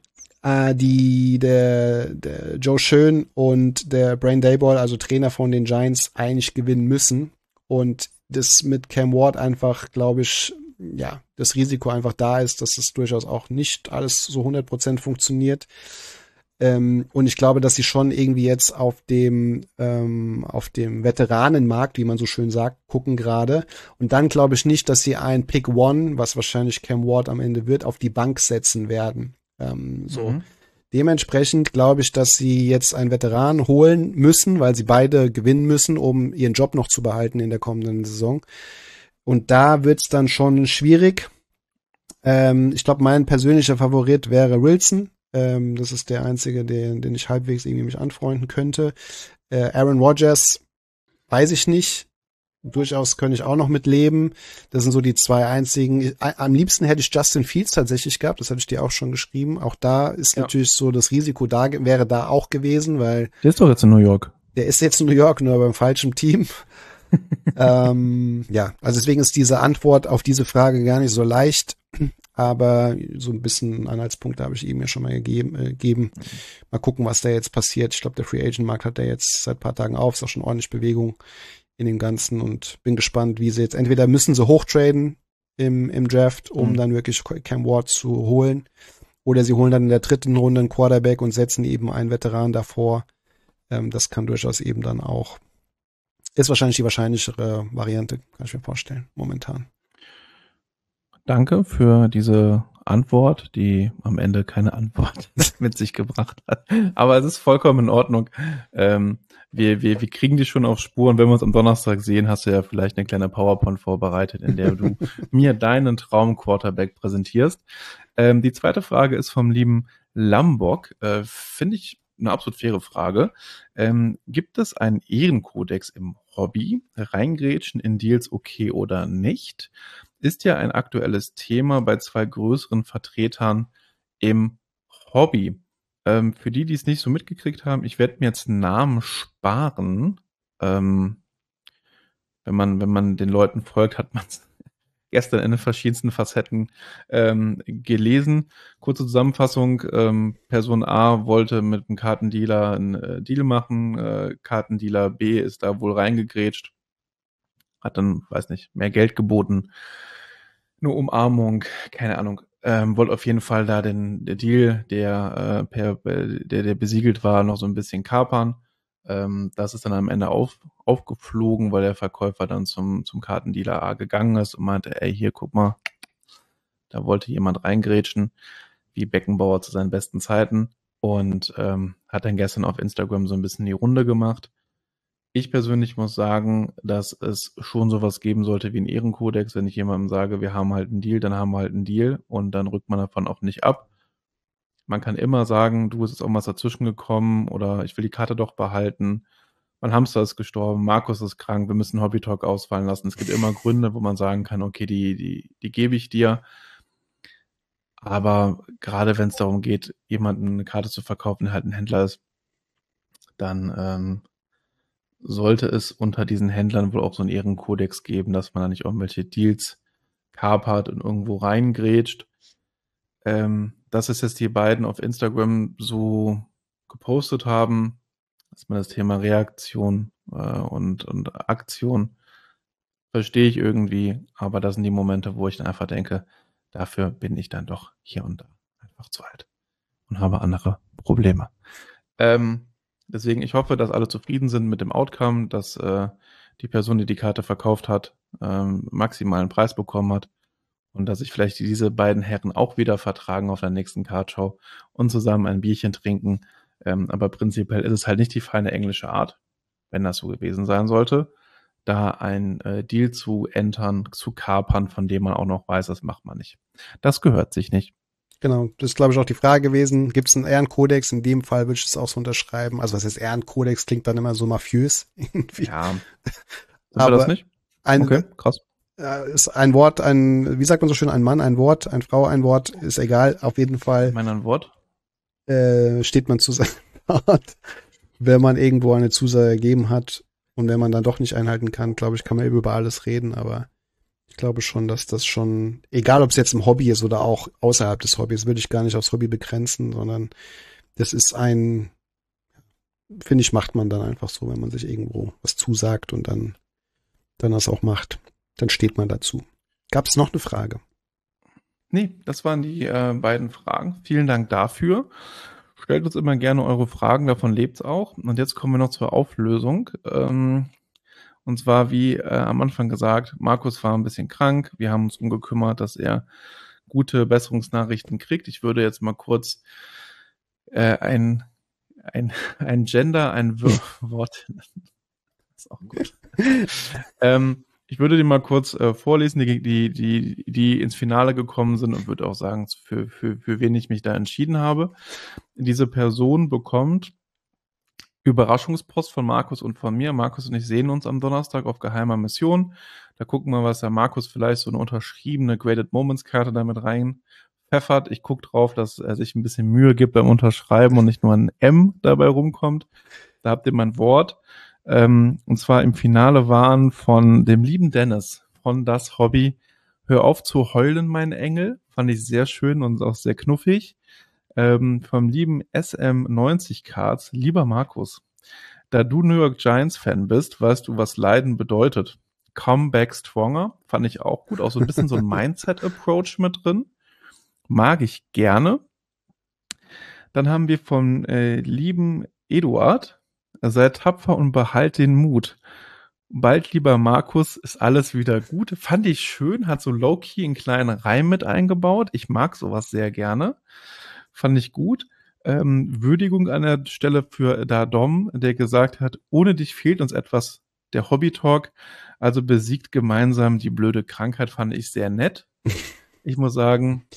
der Joe Schön und der Brian Daboll, also Trainer von den Giants, eigentlich gewinnen müssen. Und das mit Cam Ward einfach, glaube ich, ja, das Risiko einfach da ist, dass es durchaus auch nicht alles so 100% funktioniert. Und ich glaube, dass sie schon irgendwie jetzt auf dem Veteranenmarkt, wie man so schön sagt, gucken gerade. Und dann glaube ich nicht, dass sie ein Pick 1, was wahrscheinlich Cam Ward am Ende wird, auf die Bank setzen werden. Dementsprechend glaube ich, dass sie jetzt einen Veteran holen müssen, weil sie beide gewinnen müssen, um ihren Job noch zu behalten in der kommenden Saison. Und da wird's dann schon schwierig. Ich glaube, mein persönlicher Favorit wäre Wilson. Das ist der einzige, den ich halbwegs irgendwie mich anfreunden könnte. Aaron Rodgers, weiß ich nicht. Durchaus könnte ich auch noch mitleben. Das sind so die zwei einzigen. Am liebsten hätte ich Justin Fields tatsächlich gehabt. Das hatte ich dir auch schon geschrieben. Auch da ist natürlich so das Risiko da, wäre da auch gewesen, weil. Der ist doch jetzt in New York. Der ist jetzt in New York, nur beim falschen Team. Ja, also deswegen ist diese Antwort auf diese Frage gar nicht so leicht. aber so ein bisschen Anhaltspunkte habe ich ihm ja schon mal gegeben. Mal gucken, was da jetzt passiert. Ich glaube, der Free Agent Markt hat ja jetzt seit ein paar Tagen auf, ist auch schon ordentlich Bewegung in dem Ganzen und bin gespannt, wie sie jetzt, entweder müssen sie hochtraden im Draft, um dann wirklich Cam Ward zu holen, oder sie holen dann in der 3. Runde einen Quarterback und setzen eben einen Veteran davor. Das kann durchaus eben dann auch, ist wahrscheinlich die wahrscheinlichere Variante, kann ich mir vorstellen, momentan. Danke für diese Antwort, die am Ende keine Antwort mit sich gebracht hat. Aber es ist vollkommen in Ordnung. Wir kriegen die schon auf Spuren. Wenn wir uns am Donnerstag sehen, hast du ja vielleicht eine kleine PowerPoint vorbereitet, in der du mir deinen Traum-Quarterback präsentierst. Die zweite Frage ist vom lieben Lambok. Finde ich eine absolut faire Frage. Gibt es einen Ehrenkodex im Hobby? Reingrätschen in Deals okay oder nicht? Ist ja ein aktuelles Thema bei 2 größeren Vertretern im Hobby. Für die es nicht so mitgekriegt haben, ich werde mir jetzt Namen sparen. Wenn man den Leuten folgt, hat man es gestern in den verschiedensten Facetten gelesen. Kurze Zusammenfassung, Person A wollte mit einem Kartendealer einen Deal machen, Kartendealer B ist da wohl reingegrätscht, hat dann, weiß nicht, mehr Geld geboten, eine Umarmung, keine Ahnung, wollte auf jeden Fall da der Deal, der besiegelt war, noch so ein bisschen kapern. Das ist dann am Ende aufgeflogen, weil der Verkäufer dann zum Kartendealer A gegangen ist und meinte, ey, hier, guck mal, da wollte jemand reingrätschen, wie Beckenbauer zu seinen besten Zeiten, und hat dann gestern auf Instagram so ein bisschen die Runde gemacht. Ich persönlich muss sagen, dass es schon sowas geben sollte wie einen Ehrenkodex. Wenn ich jemandem sage, wir haben halt einen Deal, dann haben wir halt einen Deal und dann rückt man davon auch nicht ab. Man kann immer sagen, du, es ist irgendwas dazwischen gekommen oder ich will die Karte doch behalten. Mein Hamster ist gestorben, Markus ist krank, wir müssen Hobby Talk ausfallen lassen. Es gibt immer Gründe, wo man sagen kann, okay, die gebe ich dir. Aber gerade wenn es darum geht, jemanden eine Karte zu verkaufen, der halt ein Händler ist, dann sollte es unter diesen Händlern wohl auch so einen Ehrenkodex geben, dass man da nicht irgendwelche Deals kapert und irgendwo reingrätscht. Dass es jetzt die beiden auf Instagram so gepostet haben, dass man das Thema Reaktion und Aktion verstehe ich irgendwie, aber das sind die Momente, wo ich dann einfach denke, dafür bin ich dann doch hier und da einfach zu alt und habe andere Probleme. Deswegen, ich hoffe, dass alle zufrieden sind mit dem Outcome, dass die Person, die die Karte verkauft hat, maximalen Preis bekommen hat und dass sich vielleicht diese beiden Herren auch wieder vertragen auf der nächsten Cardshow und zusammen ein Bierchen trinken. Aber prinzipiell ist es halt nicht die feine englische Art, wenn das so gewesen sein sollte, da ein Deal zu entern, zu kapern, von dem man auch noch weiß, das macht man nicht. Das gehört sich nicht. Genau, das ist, glaube ich, auch die Frage gewesen, gibt es einen Ehrenkodex? In dem Fall würde ich es auch so unterschreiben. Also was heißt Ehrenkodex, klingt dann immer so mafiös. Irgendwie. Ja, sind wir das nicht? Okay, krass. Ist ein Wort, wie sagt man so schön, ein Mann, ein Wort, eine Frau, ein Wort, ist egal. Auf jeden Fall. Ich meine ein Wort? Steht man zu seinem Wort, wenn man irgendwo eine Zusage gegeben hat und wenn man dann doch nicht einhalten kann, glaube ich, kann man eben über alles reden, aber ich glaube schon, dass das schon, egal ob es jetzt im Hobby ist oder auch außerhalb des Hobbys, würde ich gar nicht aufs Hobby begrenzen, sondern das ist finde ich, macht man dann einfach so, wenn man sich irgendwo was zusagt und dann das auch macht. Dann steht man dazu. Gab es noch eine Frage? Nee, das waren die beiden Fragen. Vielen Dank dafür. Stellt uns immer gerne eure Fragen, davon lebt's auch. Und jetzt kommen wir noch zur Auflösung. Und zwar, wie am Anfang gesagt, Markus war ein bisschen krank. Wir haben uns gekümmert, dass er gute Besserungsnachrichten kriegt. Ich würde jetzt mal kurz ein Gender, ein Wort. Das ist auch gut. Ich würde die mal kurz vorlesen, die ins Finale gekommen sind, und würde auch sagen, für wen ich mich da entschieden habe. Diese Person bekommt Überraschungspost von Markus und von mir. Markus und ich sehen uns am Donnerstag auf geheimer Mission. Da gucken wir, was der Markus vielleicht so eine unterschriebene Graded Moments Karte damit reinpfeffert. Ich gucke drauf, dass er sich ein bisschen Mühe gibt beim Unterschreiben und nicht nur ein M dabei rumkommt. Da habt ihr mein Wort. Und zwar im Finale waren von dem lieben Dennis von Das Hobby Hör auf zu heulen, mein Engel. Fand ich sehr schön und auch sehr knuffig. Vom lieben SM90 Cards. Lieber Markus, da du New York Giants Fan bist, weißt du, was Leiden bedeutet. Comeback Stronger. Fand ich auch gut. Auch so ein bisschen so ein Mindset-Approach mit drin. Mag ich gerne. Dann haben wir vom lieben Eduard. Sei tapfer und behalt den Mut. Bald, lieber Markus, ist alles wieder gut. Fand ich schön, hat so low-key einen kleinen Reim mit eingebaut. Ich mag sowas sehr gerne. Fand ich gut. Würdigung an der Stelle für Dom, der gesagt hat, ohne dich fehlt uns etwas, der Hobby-Talk. Also besiegt gemeinsam die blöde Krankheit, fand ich sehr nett. Ich muss sagen,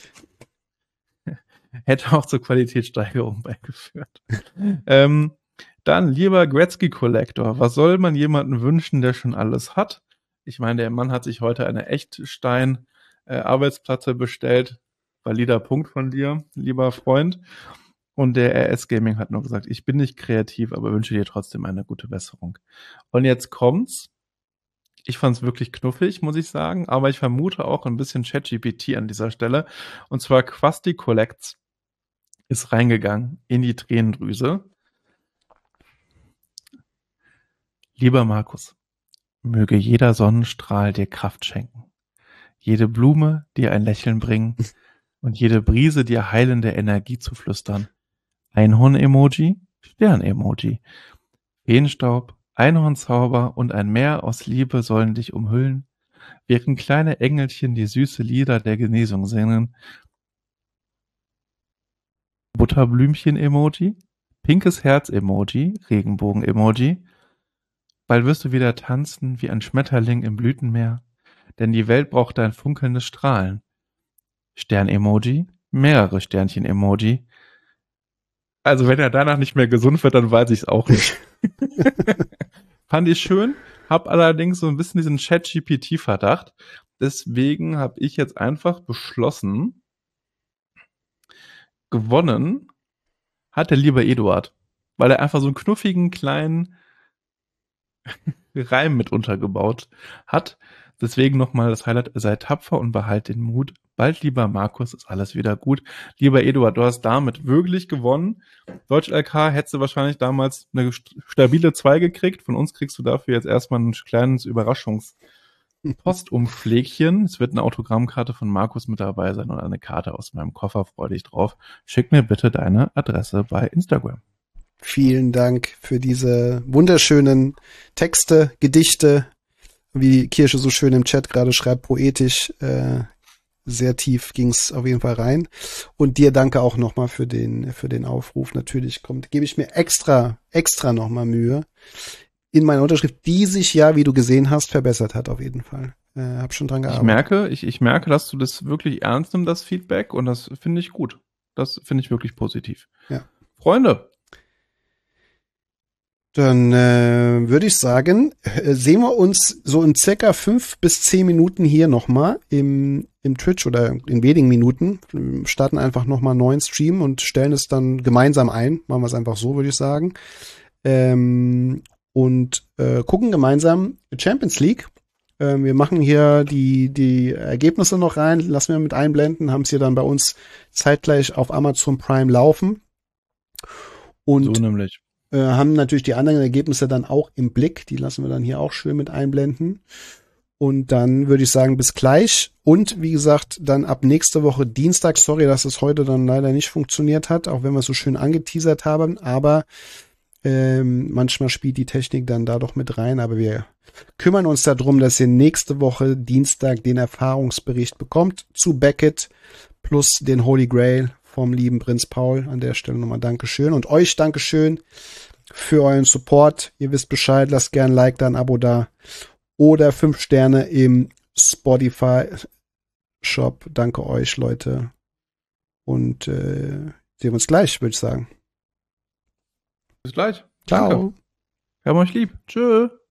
hätte auch zur Qualitätssteigerung beigeführt. Dann, lieber Gretzky-Collector, was soll man jemanden wünschen, der schon alles hat? Ich meine, der Mann hat sich heute eine Echtstein-Arbeitsplatte bestellt. Valider Punkt von dir, lieber Freund. Und der RS Gaming hat nur gesagt, ich bin nicht kreativ, aber wünsche dir trotzdem eine gute Besserung. Und jetzt kommt's. Ich fand's wirklich knuffig, muss ich sagen, aber ich vermute auch ein bisschen ChatGPT an dieser Stelle. Und zwar Quasti Collects ist reingegangen in die Tränendrüse. Lieber Markus, möge jeder Sonnenstrahl dir Kraft schenken, jede Blume dir ein Lächeln bringen und jede Brise dir heilende Energie zu flüstern. Einhorn-Emoji, Stern-Emoji, Feenstaub, Einhornzauber und ein Meer aus Liebe sollen dich umhüllen, während kleine Engelchen die süße Lieder der Genesung singen. Butterblümchen-Emoji, pinkes Herz-Emoji, Regenbogen-Emoji. Bald wirst du wieder tanzen wie ein Schmetterling im Blütenmeer, denn die Welt braucht dein funkelndes Strahlen. Stern-Emoji, mehrere Sternchen-Emoji. Also wenn er danach nicht mehr gesund wird, dann weiß ich es auch nicht. Fand ich schön, hab allerdings so ein bisschen diesen Chat-GPT-Verdacht. Deswegen habe ich jetzt einfach beschlossen, gewonnen hat der liebe Eduard, weil er einfach so einen knuffigen kleinen Reim mit untergebaut hat. Deswegen nochmal das Highlight, sei tapfer und behalt den Mut. Bald, lieber Markus, ist alles wieder gut. Lieber Eduard, du hast damit wirklich gewonnen. Deutsch-LK hättest du wahrscheinlich damals eine stabile 2 gekriegt. Von uns kriegst du dafür jetzt erstmal ein kleines Überraschungspostumschlägchen. Es wird eine Autogrammkarte von Markus mit dabei sein und eine Karte aus meinem Koffer. Freu dich drauf. Schick mir bitte deine Adresse bei Instagram. Vielen Dank für diese wunderschönen Texte, Gedichte, wie Kirsche so schön im Chat gerade schreibt, poetisch, sehr tief ging's auf jeden Fall rein. Und dir danke auch nochmal für den Aufruf. Natürlich gebe ich mir extra nochmal Mühe in meiner Unterschrift, die sich ja, wie du gesehen hast, verbessert hat auf jeden Fall. Hab schon dran gearbeitet. Ich merke, dass du das wirklich ernst nimmst, das Feedback, und das finde ich gut. Das finde ich wirklich positiv. Ja. Freunde. Dann würde ich sagen, sehen wir uns so in circa 5 bis 10 Minuten hier nochmal im Twitch oder in wenigen Minuten. Wir starten einfach nochmal einen neuen Stream und stellen es dann gemeinsam ein. Machen wir es einfach so, würde ich sagen. Und gucken gemeinsam Champions League. Wir machen hier die Ergebnisse noch rein, lassen wir mit einblenden, haben es hier dann bei uns zeitgleich auf Amazon Prime laufen. Und so nämlich. Haben natürlich die anderen Ergebnisse dann auch im Blick. Die lassen wir dann hier auch schön mit einblenden. Und dann würde ich sagen, bis gleich. Und wie gesagt, dann ab nächste Woche Dienstag. Sorry, dass es heute dann leider nicht funktioniert hat, auch wenn wir es so schön angeteasert haben. Aber manchmal spielt die Technik dann da doch mit rein. Aber wir kümmern uns darum, dass ihr nächste Woche Dienstag den Erfahrungsbericht bekommt zu Beckett plus den Holy Grail vom lieben Prinz Paul. An der Stelle nochmal Dankeschön. Und euch Dankeschön für euren Support. Ihr wisst Bescheid. Lasst gern ein Like da, ein Abo da. Oder 5 Sterne im Spotify Shop. Danke euch, Leute. Und sehen wir uns gleich, würde ich sagen. Bis gleich. Ciao. Danke. Wir haben euch lieb. Tschö.